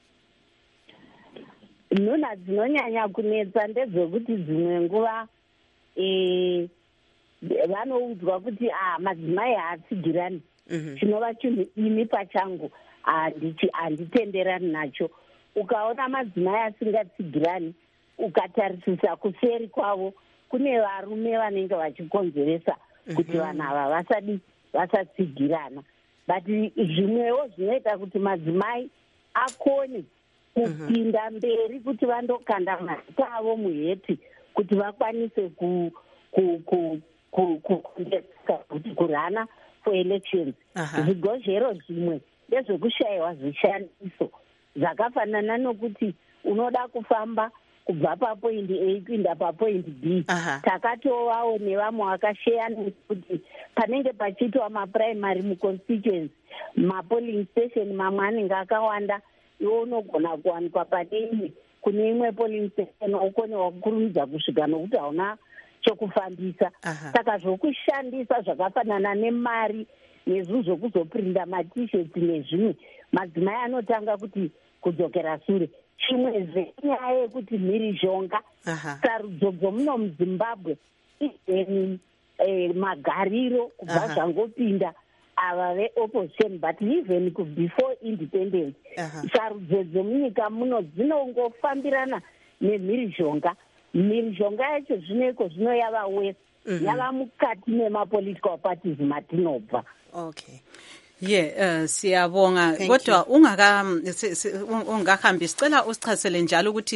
Nhuna dzinonyanya kunetsa ndedzekuti dzimwe nguva eh, vanoudzwa kuti ah, madzimai haatsigirani. Mm-hmm. Chinova chinhu ini pachangu handitenderani nacho. Ukaona madzimai asingatsigirani ukatarisisa kuseri kwavo kune varume vanenge vachikonzeresa kuti vanhu ava vasadi vasatsigirana. But zvimwewo zvinoita kuti madzimai akone kupinda mberi kuti vandokanda mazita avo muheti kuti vakwanise ku ku ku ku kuti kurana for elections. Zvigozhero zvimwe ndezvekushayiwa zvishandiso zvakafanana nokuti unoda kufamba kubva papoint A kuenda papoint B. Takatovawo nevamwe vakasheya nekuti panenge pachiitwa maprimary muconstituency mapolling station mamwe anenge akawanda iwo unogona kuwanikwa pane imwe kune imwe polling station ukone wakurumidza kusvika nokuti hauna chokufambisa. Saka zvokushandisa zvakafanana nemari nezvinhu zvokuzoprinda matisheti nezvimwe madzimai anotanga kuti kudzokera sure. Chimwe zvenyaya yekuti mhirizhonga sarudzo dzomuno muzimbabwe izeni eh, magariro kubva zvangopinda ava veopposition but even before independence sarudzo dzomunyika muno dzinongofambirana nemhirizhonga. Mhirizhonga yacho zvinoiko zvino yava west mm-hmm. yava mukati memapolitical parties matinobva. Okay. Yeah, uh, siyabonga kodwa ungaka ungahambi sicela usichazele njalo ukuthi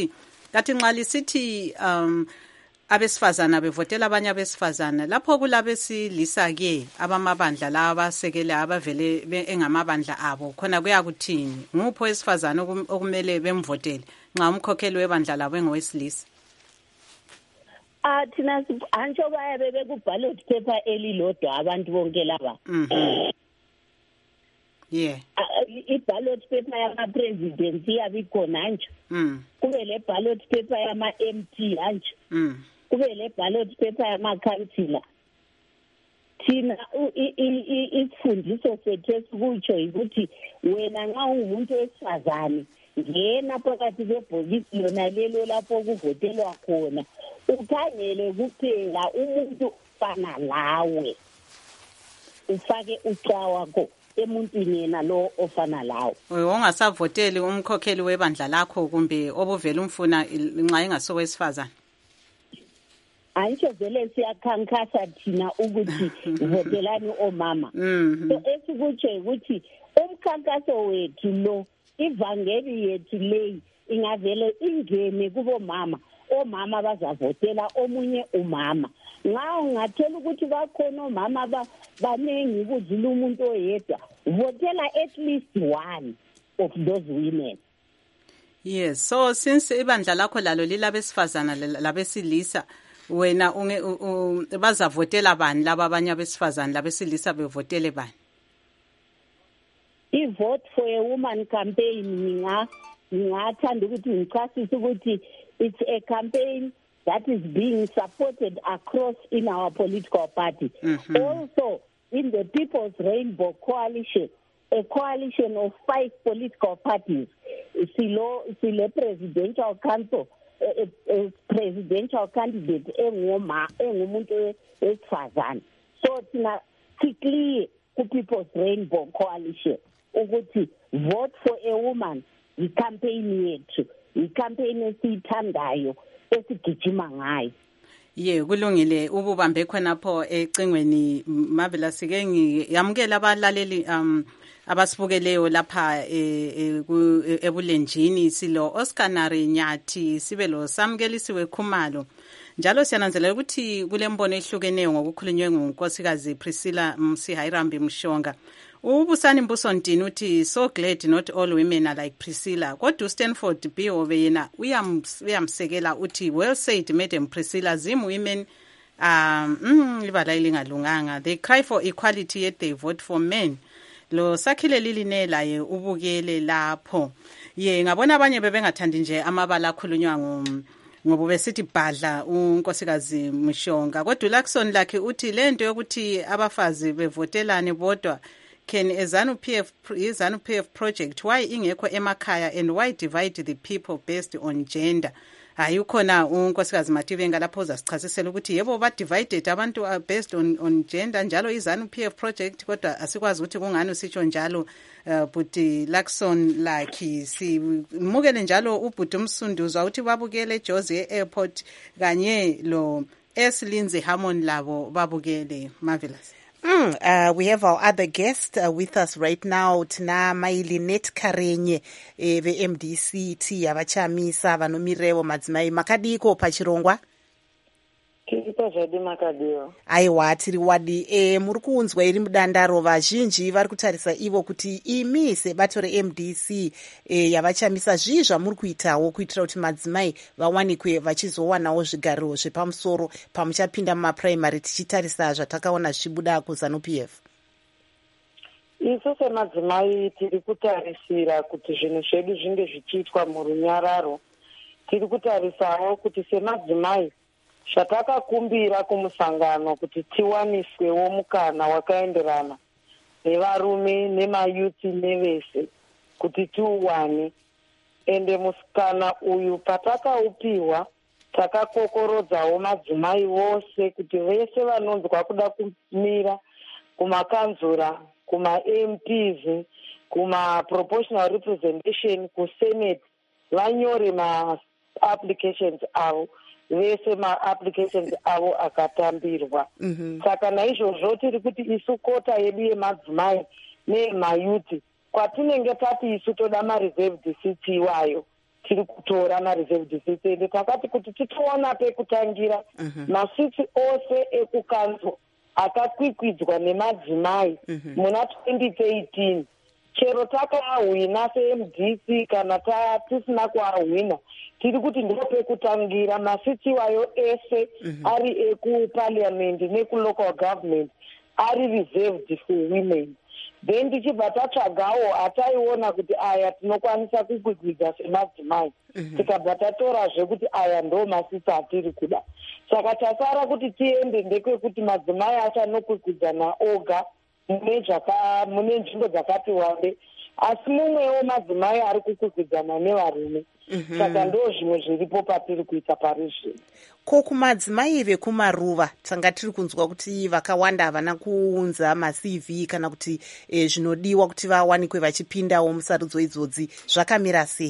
kathi nxa lisithi um abesifazana bevotela abanye abesifazana lapho kulabesilisa ke abamabandla la abasekela abavele engamabandla abo khona kuyakuthini ngupho wesifazana okumele bemvotele nxa umkhokheli webandla labo engowesilisa? Ah thina antsho bayabe beku-ballot paper elilodwa abantu bonke laba. Mhm. Yeah. I-ballot paper yama-presidency iyabe ikhona nje. Mm. Kube le ballot paper yama-M P nje. Mm. Kube le ballot paper yama-councillor. Thina isifundiso sethu esikutsho ukuthi wena nxa ungumuntu wesifazane ngena phakathi kwebhokisi lona lelo lapho kuvotelwa khona ukhangele kuphela umuntu ofana lawe ufake uca wakho emuntwini yena lo ofana lawo. Ungasavoteli umkhokheli webandla lakho kumbe obuvela umfuna nxa engasowesifazane? Antsho vele siyakhankasa thina ukuthi votelani omama. So esikutsho ukuthi umkhankaso wethu lo ivangeli yethu leyi ingavele ingene kubo mama, omama bazavotela omunye umama. Nxa ungathola ukuthi bakhona omama banengi kudlula umuntu oyedwa, votela at least one of those women. Yes, so since ibandla lakho lalo lilabesifazana labesilisa, wena unge bazavotela bani laba abanye abesifazana labesilisa bevotele bani? I-Vote for a Woman campaign ninga ngingathanda ukuthi ngichasise ukuthi it's a campaign that is being supported across in our political party. Mm-hmm. Also in the People's Rainbow Coalition, a coalition of five political parties. Silo sile presidential council, a, a presidential candidate engoma engumuntu wesifazane. So thina sikliye ku People's Rainbow Coalition ukuthi vote for a woman i-campaign yethu, i-campaign esiyithandayo esigijima ngayo. Ye kulungile ububambe khonapho ecingweni Mavela sike ngiyamukela abalaleli um abasibukeleyo lapha ebulenjini silo Oscar Nari Nyathi sibelo samkelisiwe Khumalo njalo siyananzelela ukuthi kulembono ehlukeneyo ngokukhulunywe ngunkosikazi Priscilla Msihayirambi Mshonga. Ubusani Mbusontini uthi so glad not all women are like Priscilla. Kodwa Stanford B ove yena uyamsekela uthi well said Madam Priscilla, zim women um mm, ibala ilingalunganga, they cry for equality yet they vote for men. Lo sakhile lilinela ye ubukele lapho. Ye ngabona abanye bebengathandi nje amabala akhulunywa ngo ngoba besithi bhadla unkosikazi Mshonga. Kodwa Luxon lakhe uthi lento yokuthi abafazi bevotelane bodwa can a ZANU P F is ZANU P F project why ingekho emakhaya and why divide the people based on gender? Ayukhona unkosikazi Matibenga lapho uzasichasisela ukuthi yebo ba divided abantu based on on gender njalo izanu P F project kodwa asikwazi ukuthi kungani usitsho njalo. Uh, buti Luxon lakhi simukele njalo uBhuti Msunduzwa uthi babukele Jose Airport kanye lo S Lindsay Hammond labo babukele. Marvelous. Mm, uh, we have our other guest uh, with us right now. Tina Mailinet Karenye eh, the M D C T abachamisa vanomirevo madzimai makadiko pachirongwa. Kiripa zvadi makadiwa. Aiwa tiri wadi e muri kunzwa iri mudandaro vazhinji vari kutarisa ivo kuti imi sebato re-M D C e, yavachamisa zvii zvamuri kuitawo kuitira kuti madzimai vawanikwe vachizowanawo zvigariro zvepamusoro pamuchapinda mumapuraimary tichitarisa zvatakaona zvichibuda kuZANU P F. Isu semadzimai tiri kutarisira kuti zvinhu zvedu zvinge zvichiitwa murunyararo. Tiri kutarisawo kuti semadzimai zvatakakumbira kumusangano kuti tiwaniswewo mukana wakaenderana nevarume nemayuti nevese kuti tiuwane. Ende musikana uyu patakaupiwa takakokorodzawo madzimai vose kuti vese vanonzwa kuda kumira kumakanzura, kuma-M Ps, kuma-proportional representation, kusenate vanyore ma-applications avo. Vese ma-applications avo akatambirwa. Mm-hmm. Saka naizvozvo tiri kuti isu kota yedu yemadzimai neemayuti kwatinenge tati isu toda ma-reserved seat iwayo tiri kutora mareserved seats ende takati kuti titoona pekutangira masitsi ose ekukanzo akakwikwidzwa nemadzimai muna twenty eighteen chero takaahwina se-M D C kana tisina kuahwina tiri kuti ndo pekutangira masitsi wayo ese ari ekuparliament nekulocal government ari reserved for women. Then tichibva tatsvagawo ataiona kuti aya tinokwanisa kukwikwidza semadzimai tikabva tatorazve kuti aya ndo masitsi atiri kuda. Saka tasara kuti tiende ndekwekuti madzimai achanokwikwidza oga mune nzvimbo dzakati wande, asi mumwewo madzimai ari kukwikwidza nevarume. Saka ndo zvimwe zviripo patiri kuita pari zvino. Ko kumadzimai vekumaruva tanga tiri kunzwa kuti vakawanda havana kuunza ma-C V kana kuti e, zvinodiwa kuti vawanikwe vachipindawo musarudzo idzodzi, zvakamira sei?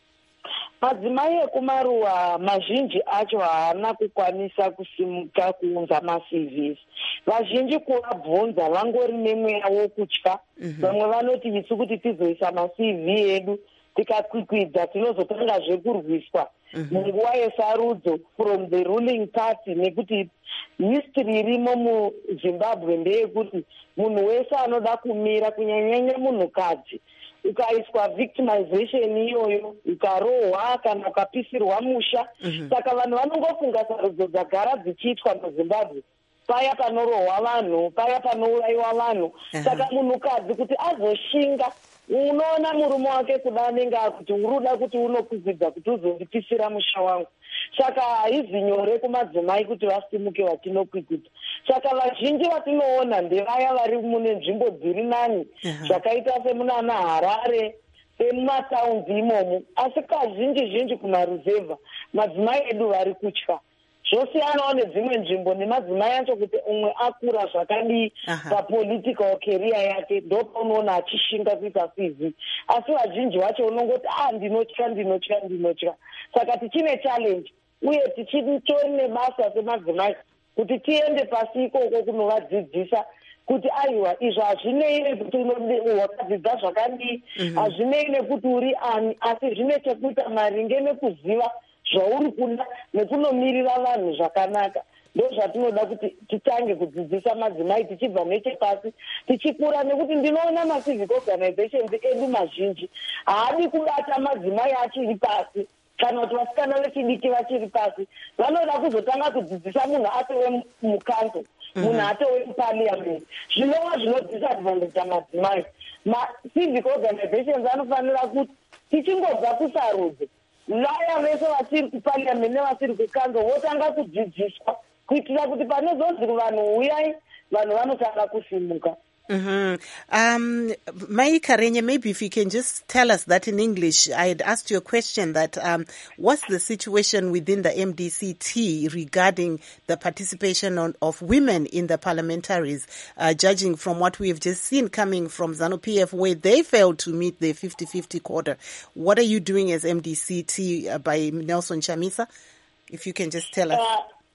Madzimai ekumaruva mazhinji acho haana kukwanisa kusimuka kuunza ma-C Vs. Vazhinji kuvabvunza vangori nemweya wokutya. Vamwe vanoti isu kuti tizoisa ma-C V edu tikakwikwidza tinozotangazve kurwiswa munguva yesarudzo from the ruling party, nekuti history irimo muZimbabwe ndeyekuti munhu wese anoda kumira, kunyanyanya munhukadzi, ukaiswa victimization iyoyo, ukarohwa kana ukapisirwa musha. Saka vanhu vanongofunga sarudzo dzagara dzichiitwa muZimbabwe paya panorohwa vanhu, paya panourayiwa vanhu. Saka munhukadzi kuti azoshinga, unoona murume wake kuda anenge akuti uruda kuti unokwidza kuti uzondipisira musha wangu. Saka haizi nyore kumadzimai kuti vasimuke vatinokwidza. Saka vazhinji vatinoona ndevaya vari mune nzvimbo dziri nani zvakaita semunana Harare, semumataundi imomo, asi kazhinji zhinji kumaruzevha madzimai edu vari kutya. Zvosiyanawo nedzimwe nzvimbo nemadzimai acho kuti umwe akura zvakadii papolitical career yake ndopaunoona achishinga kuita C V, asi vazhinji vacho unongoti ah ndinotya ndinotya ndinotya. Saka tichine challenge uye tichitori nebasa semadzimai kuti tiende pasi ikoko kunovadzidzisa kuti aiwa izvo hazvinei nekuti wakadzidza zvakadii, hazvinei nekuti uri ani, asi zvine chekuita maringe nekuziva zvauri kuda nekunomirira vanhu zvakanaka. Ndo zvatinoda kuti titange kudzidzisa madzimai tichibva nechepasi tichikura, nekuti ndinoona ma-civic organizations edu mazhinji haadi kubata madzimai achiri pasi kana kuti vasikana vechidiki vachiri pasi. Vanoda kuzotanga kudzidzisa munhu atove mukanzo, munhu atove muparliament, zvinova zvinodisadvantaja madzimai. Ma-civic organizations anofanira kuti tichingobva kusarudzo, vaya vese vasiri kuparliament nevasiri kukanzo votanga kudzidziswa kuitira kuti panozonzi vanhu uyai, vanhu vanotanga kusimuka. Mm-hmm. Um, Mai Karenye, maybe if you can just tell us that in English. I had asked you a question that um, what's the situation within the M D C T regarding the participation on, of women in the parliamentaries, uh, judging from what we have just seen coming from ZANU-P F, where they failed to meet the fifty-fifty quota. What are you doing as M D C T uh, by Nelson Chamisa? If you can just tell us. Uh,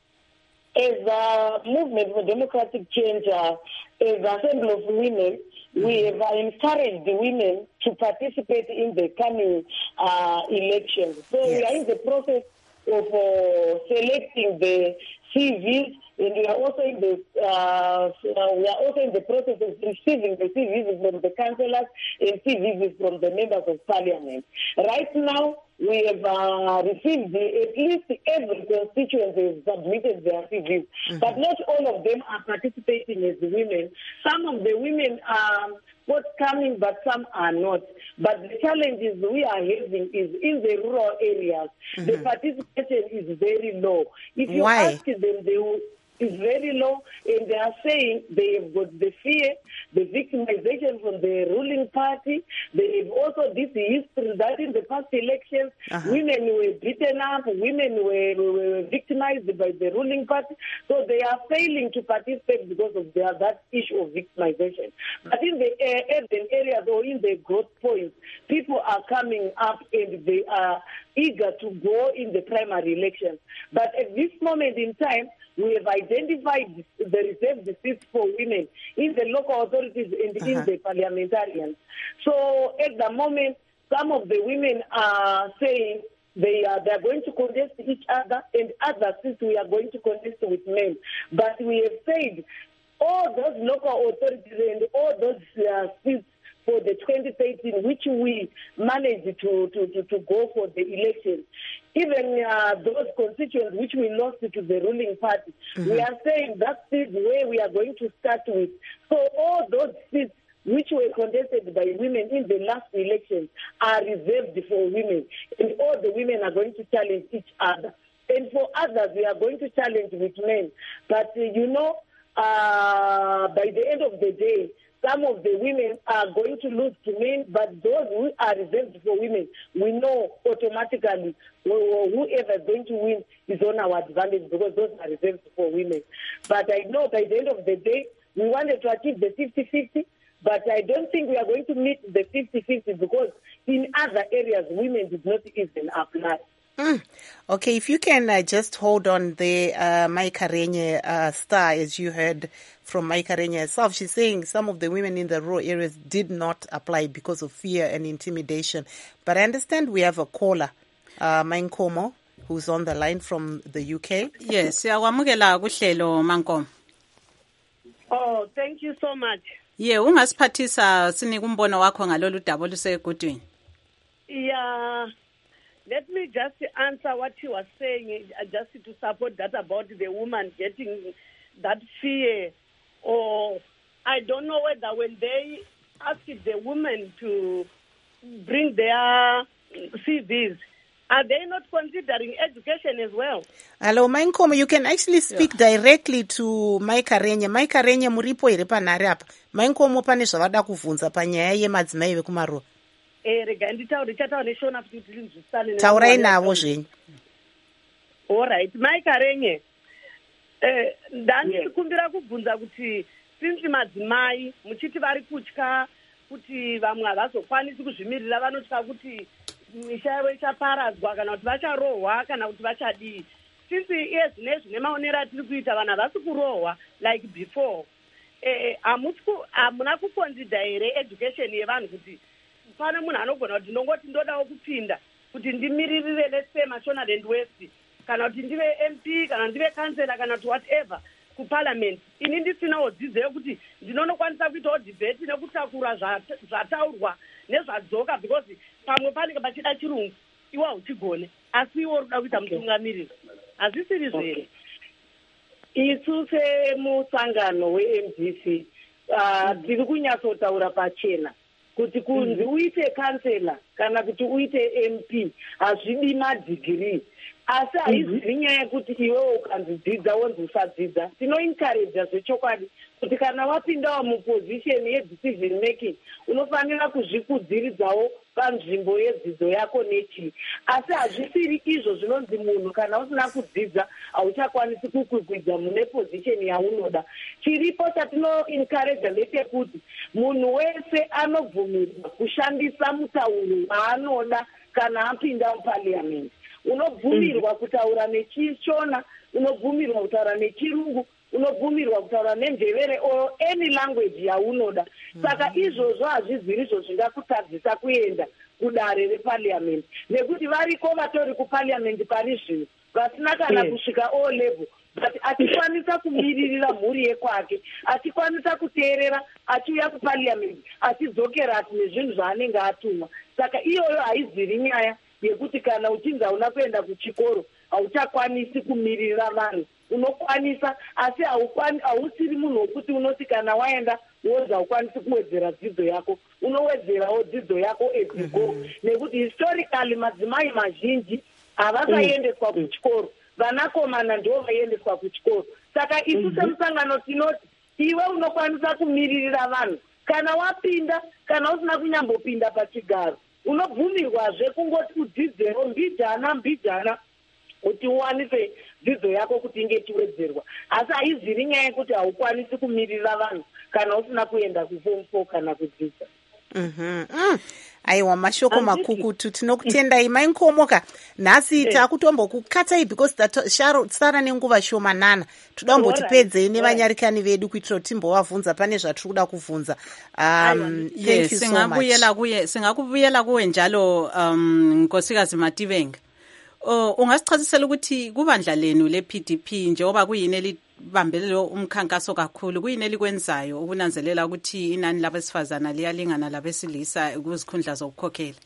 As a movement for democratic change, uh, as Assembly of Women, we have uh, encouraged the women to participate in the coming uh, elections. So yes. We are in the process of uh, selecting the C Vs, and we are also in the uh, we are also in the process of receiving the C Vs from the councillors and C Vs from the members of parliament. Right now, we have uh, received the, at least every constituency has submitted their C Vs, mm-hmm. but not all of them are participating as women. Some of the women are forthcoming, but some are not. But the challenges we are having is in the rural areas. Mm-hmm. The participation is very low. If you Why? ask them, they will is very low, and they are saying they have got the fear, the victimization from the ruling party. They have also this history that in the past elections, uh-huh. women were beaten up, women were, were victimized by the ruling party. So they are failing to participate because of their, that issue of victimization. But in the uh, urban areas or in the growth points, people are coming up and they are eager to go in the primary elections. But at this moment in time, we have identified the reserved seats for women in the local authorities and uh-huh. in the parliamentarians. So at the moment, some of the women are saying they are they are going to contest each other, and others since we are going to contest with men. But we have said all those local authorities and all those uh, seats for the twenty thirteen, which we managed to, to, to, to go for the election, even uh, those constituents which we lost to the ruling party, mm-hmm. we are saying that's where we are going to start with. So all those seats which were contested by women in the last election are reserved for women, and all the women are going to challenge each other. And for others, we are going to challenge with men. But, uh, you know, uh, by the end of the day, some of the women are going to lose to men, but those who are reserved for women, we know automatically whoever is going to win is on our advantage because those are reserved for women. But I know by the end of the day, we wanted to achieve the fifty-fifty, but I don't think we are going to meet the fifty-fifty because in other areas, women did not even apply. Mm. Okay, if you can uh, just hold on the uh, Maika Renye uh, star, as you heard from Maika Renye herself. She's saying some of the women in the rural areas did not apply because of fear and intimidation. But I understand we have a caller, uh, Mankomo, who's on the line from the U K. Yes, siyawamukela kuhlelo Mankomo. Oh, thank you so much. Yeah, ungasiphathisa sinika umbono wakho ngalolu daba olusegudwini. Yeah. Let me just answer what he was saying, uh, just to support that about the woman getting that fear. Or I don't know whether when they asked the women to bring their C Vs, are they not considering education as well? Hello, Mainkomo, you can actually speak yeah. directly to Maika Renye. Maika Renye muripo iri panhare apa. Mainkomo pane zvavada kuvhunza panyaya yemadzimai vekumaruwa. Rega nditaure chataura neshona kuti tinzwisane. Taurai navo zvenyu. All right, Maika Renye. Eh ndandikumbira kubvunza kuti since madzimai muchiti vari kutya kuti vamwe havazokwanisi kuzvimirira vanotya kuti misha yavo ichaparadzwa kana kuti vacharohwa kana kuti vachadii. Since iye zvinezvi nemaonero atiri kuita vanhu havasi kurohwa like before. Eh hamuna kuconsider here education yevanhu kuti pane munhu anogona kuti ndongoti ndodawo kupinda kuti ndimiririre let's say Mashonaland West kana kuti ndive M P kana ndive councillor kana kuti whatever kuparliament. Ini ndisinawo dzidzo yekuti ndinonokwanisa kuitawo debate nekutakura zvataurwa nezvadzoka because pamwe panenge pachida chirungu iwe hauchigone asi iwe unoda kuita mutungamiriri. Hazvisiri here. Isu semusangano we-M D C tiri kunyatsotaura pachena kuti kunzi uite kansela kana kuti uite M P hazvidi madhigirii, asi haizivi nyaya yekuti iwewo ukanzidzidza wonzi usadzidza. Tinoencourage zvechokwadi kuti kana wapindawo mupozisheni yedecision making unofanira kuzvikudziridzawo panzvimbo yedzidzo yako nechii, asi hazvisiri izvo zvinonzi munhu kana usina kudzidza hauchakwanisi kukwikwidza mune pozisheni yaunoda. Chiripo chatinoencourage ndechekuti munhu wese anobvumirwa kushandisa mutauro waanoda kana apinda muparliament. Unobvumirwa kutaura nechishona, unobvumirwa kutaura nechirungu, unobvumirwa kutaura nemvevere or any language yaunoda. Saka izvozvo hazviziri izvo zvingakutadzisa kuenda kudare reparliament, nekuti variko vatori kuparliament pari zvino vasina kana kusvika o level, but achikwanisa kumiririra mhuri yekwake, achikwanisa kuteerera, achiuya kuparliament, achidzokera ati nezvinhu zvaanenge atumwa. Saka iyoyo haiziri nyaya yekuti kana uchinzi hauna kuenda kuchikoro hauchakwanisi kumirira vanhu. Unokwanisa asi hausiri munhu wokuti unoti kana waenda wonzi haukwanisi kuwedzera dzidzo yako, unowedzerawo dzidzo yako edzigo. Nekuti historically madzimai mazhinji havasaendeswa kuchikoro, vanakomana ndo vaendeswa kuchikoro. Saka isu semusangano tinoti iwe unokwanisa kumiririra vanhu kana wapinda kana usina kunyambopinda pachigaro. Unobvumirwazve kungoti udzidzewo mbijana mbijana kuti uwanise dzidzo yako kuti inge ichiwedzerwa, asi haiziri nyaya yekuti haukwanisi kumirira vanhu kana usina kuenda kuform four kana kudzidza. Mhm. Mm. Aiwa mashoko makukutu tinokutendai mai Nkomoka. Nhasi takutombokukatai because tatsara nenguva shomanana. Toda kumbotipedzei nevanyarikani vedu kuitira kuti timbovabvunza pane zvatiri kuda kubvunza. Um thank you so much. Singakubuyela kuye singakubuyela kuwe njalo um Nkosikazi Mativenga. Oh ungasichazisela ukuthi kubandla lenu le P D P njengoba kuyini elibambelelo umkhankaso kakhulu kuyini elikwenzayo ukunanzelela ukuthi inani labesifazana liyalingana labesilisa kuzikhundla zokukhokhela.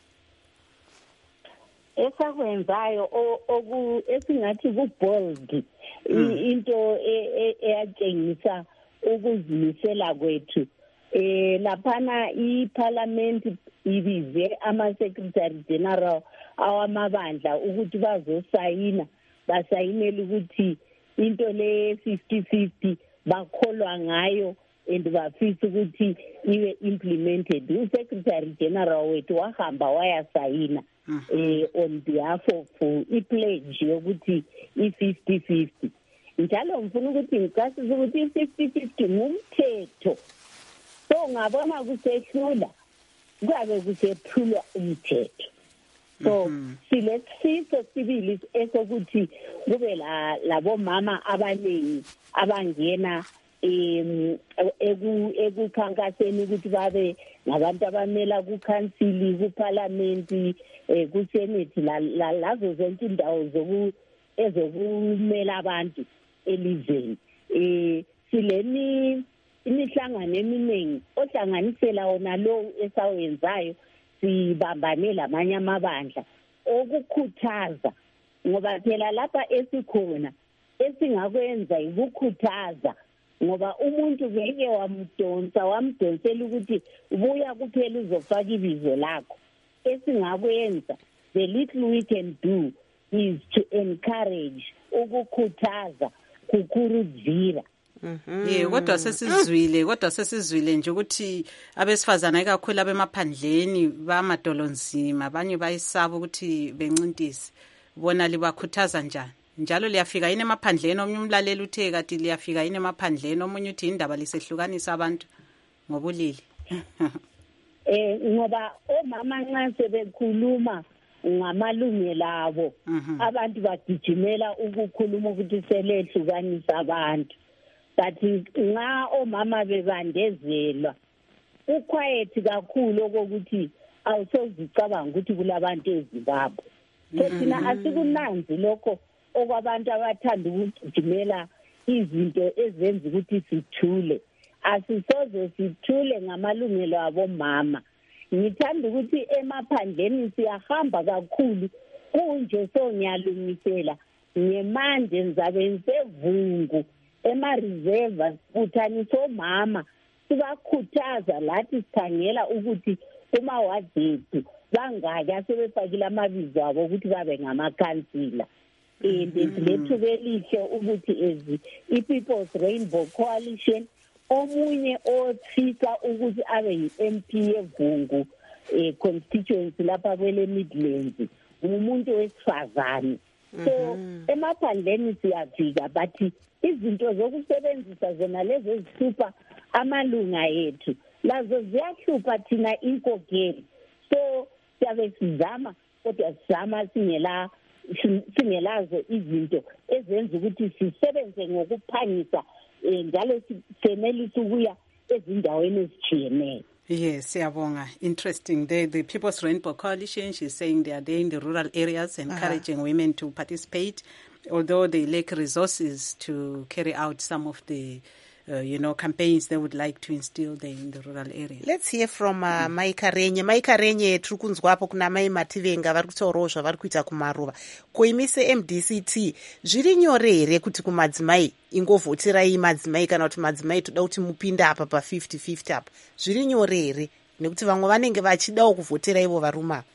Esakwenzayo oku esingathi kubold into eyatshengisa ukuzimisela kwethu eh laphana iParliament ibize ama Secretary General awamabandla ukuthi bazosayina basayinela ukuthi into le fifty fifty bakholwa ngayo and bafisa ukuthi iwe implemented. uSecretary General wethu wahamba wayasayina eh on behalf of i-pledge yokuthi i-fifty fifty. Njalo ngifuna ukuthi ngicacise ukuthi i-fifty fifty ngumthetho. So ngabona kusehlula kwabe kusephulwa umthetho. So silesifiso sibili esokuthi kube la labo mama abaningi abangena em eku ekukhankaseni ukuthi babe ngabantu abamela ku council ku parliament ku senate la lazo zonke indawo zoku ezokumela abantu elizweni. Eh sileni imihlangano eminingi ohlanganisela wona lo esawenzayo sibambane lamanye amabandla okukhuthaza ngoba phela lapha esikhona esingakwenza ukukhuthaza ngoba umuntu ngeke wamdonsa wamdonsela ukuthi ubuya kuphela uzofaka ibizo lakho. Esingakwenza the little we can do is to encourage ukukhuthaza kukurudzira. Mhm. Yeah, kodwa sesizwile, kodwa sesizwile nje ukuthi abesifazana ikakhulu abemaphandleni bamadolonzima abanye bayisaba ukuthi bencintise. Bona libakhuthaza njani? Njalo liyafika yini emaphandleni omnye umlaleli uthe kati liyafika yini emaphandleni omunye uthi indaba lisehlukanisa abantu ngobulili. Eh ngoba omama nxa sebekhuluma ngamalungelo abo abantu bagijimela ukukhuluma ukuthi selehlukanisa abantu. Bathi nxa omama bebandezelwa uquiet kakhulu okokuthi awusozicabanga ukuthi kulabantu eZimbabwe. Thina asikunanzi lokho okwabantu abathanda ukugijimela izinto ezenza ukuthi sithule. Asisoze sithule ngamalungelo abo mama. Ngithanda ukuthi emaphandleni siyahamba kakhulu kunje sonyalungisela ngemanje ngizabe ngisevungu ema-reserve sibuthanisa omama sibakhuthaza lathi sikhangela ukuthi uma wadethu bangaki asebefakile amabizo abo ukuthi babe ngamakhansila. And lethu belihle ukuthi ezi i-People's Rainbow Coalition omunye othisa ukuthi abe yi-M P evungu eh constituency lapha kwele Midlands umuntu wesifazane. So emaphandleni siyafika bathi izinto zokusebenzisa zona lezo ezithupha amalunga ethu lazo ziyahlupha thina inkokeli. So siyabe sizama kodwa sizama singela singelazo izinto ezenza ukuthi sisebenze ngokuphangisa njalo senelisa ukuya ezindaweni ezitshiyeneyo. Yes, siyabonga. Interesting. The, the People's Rainbow Coalition, she's saying they are there in the rural areas, encouraging uh-huh. women to participate, although they lack resources to carry out some of the, uh, you know, campaigns they would like to instill there in the rural area. Let's hear from uh, mm. Mai Karenye. Mai Karenye, tiri kunzwapo kuna Mai Mativenga vari kutaurawo zvavari kuita kumaruva. Koimise M D C T, zviri nyore here kuti kumadzimai ingovhoterai madzimai kana kuti madzimai toda kuti mupinde apa pa fifty fifty apa. Zviri nyore here nekuti vamwe vanenge vachidawo kuvhotera ivo varume ava.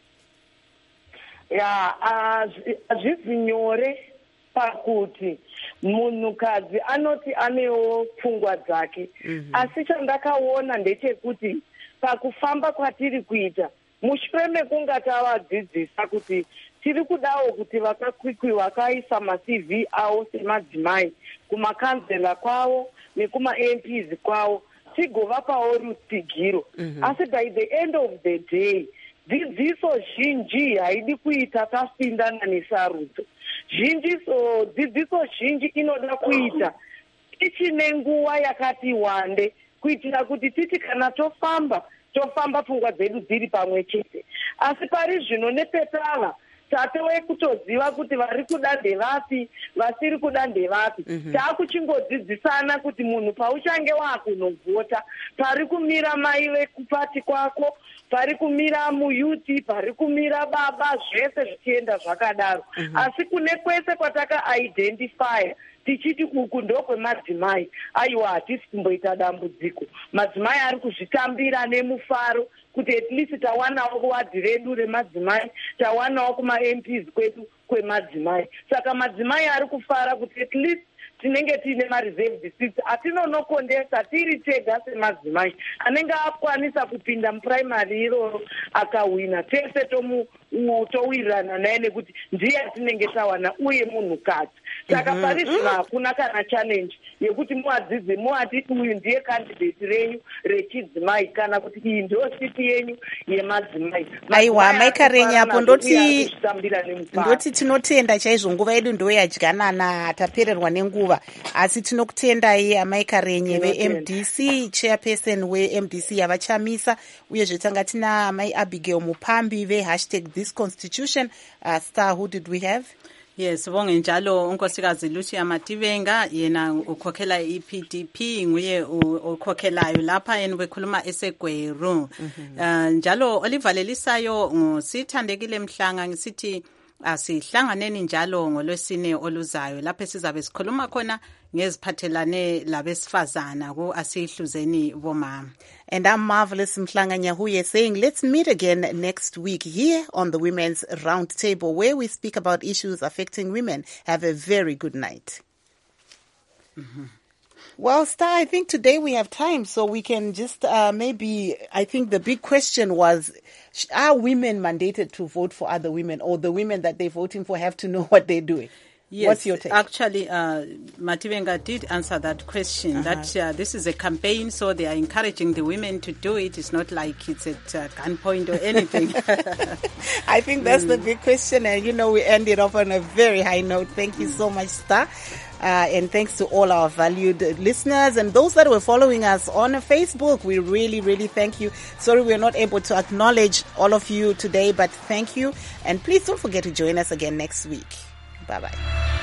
Ya, hazvizi nyore pakuti munhukadzi anoti anewo pfungwa dzake. Asi chandakaona ndechekuti pakufamba kwatiri kuita mushure mekunga tavadzidzisa kuti tiri kudawo kuti vakakwikwi vakaisa ma-C V avo semadzimai kumakanzela kwavo nekuma-M Ps kwavo tigovapawo rutsigiro asi by the end of the day dzidziso zhinji haidi kuita tasindana nesarudzo zhinjiso dzidziso zhinji inoda kuita ichine nguva yakati wande kuitira kuti titi kana tofamba tofamba pfungwa dzedu dziri pamwe chete asi pari zvino nepetava tatove kutoziva kuti vari kuda ndevapi vasiri kuda ndevapi taakuchingodzidzisana kuti munhu pauchange waakunovhota pari kumira mai vekupati kwako pari kumira muyuti pari kumira baba zvese zvichienda zvakadaro asi kune kwese kwataka-identifya tichiti uku ndokwemadzimai aiwa hatisi kumboita dambudziko madzimai ari kuzvitambira nemufaro kuti at least tawanawo kuwadhi redu remadzimai tawanawo kuma-M Ps kwedu kwemadzimai saka madzimai ari kufara kuti at least tinenge tiine mareserved seats atinonokondesa tiri tega semadzimai anenge akwanisa kupinda mupuraimary iroro akahwina tese towirirana naye nekuti ndiye atinenge tawana uye munhukadzi saka pari zvino hakuna kana challenge yekuti muwadzidze muwatiti uyu ndiye kandidate renyu rechidzimai kana kuti iyi ndo siti yenyu yemadzimai. Aiwa maikarenyi apo ndoti ndoti tinotenda chaizvo nguva yedu ndo yadyanana tapererwa nenguva asi tinokutendai amaikarenyi ve-M D C chairperson we-M D C yavachamisa uyezve tanga tina amai Abigail Mupambi ve-hashtag this constitution. uh, Star, who did we have? Yes, bonge njalo unkosikazi Lucia Mativenga yena ukhokhela i-P D P nguye ukhokhelayo lapha yena bekhuluma eseGweru. Uh, njalo olivalelisayo ngusithandekile Mhlanga ngisithi asihlanganeni njalo ngolwesine oluzayo lapho sizabe sikhuluma khona ngeziphathelane labesifazana ku asihluzeni bomama. And I'm Marvelous Mhlanga Nyahuye saying let's meet again next week here on the Women's Roundtable where we speak about issues affecting women. Have a very good night. Mm-hmm. Well, Star, I think today we have time, so we can just uh, maybe, I think the big question was, are women mandated to vote for other women, or the women that they're voting for have to know what they're doing? Yes, what's your take? Actually, uh, Mativenga did answer that question, uh-huh. that uh, this is a campaign, so they are encouraging the women to do it. It's not like it's at uh, gunpoint or anything. I think that's mm. the big question, and, you know, we ended off on a very high note. Thank you so much, Star. Uh, and thanks to all our valued listeners and those that were following us on Facebook. We really, really thank you. Sorry we're not able to acknowledge all of you today, but thank you. And please don't forget to join us again next week. Bye-bye.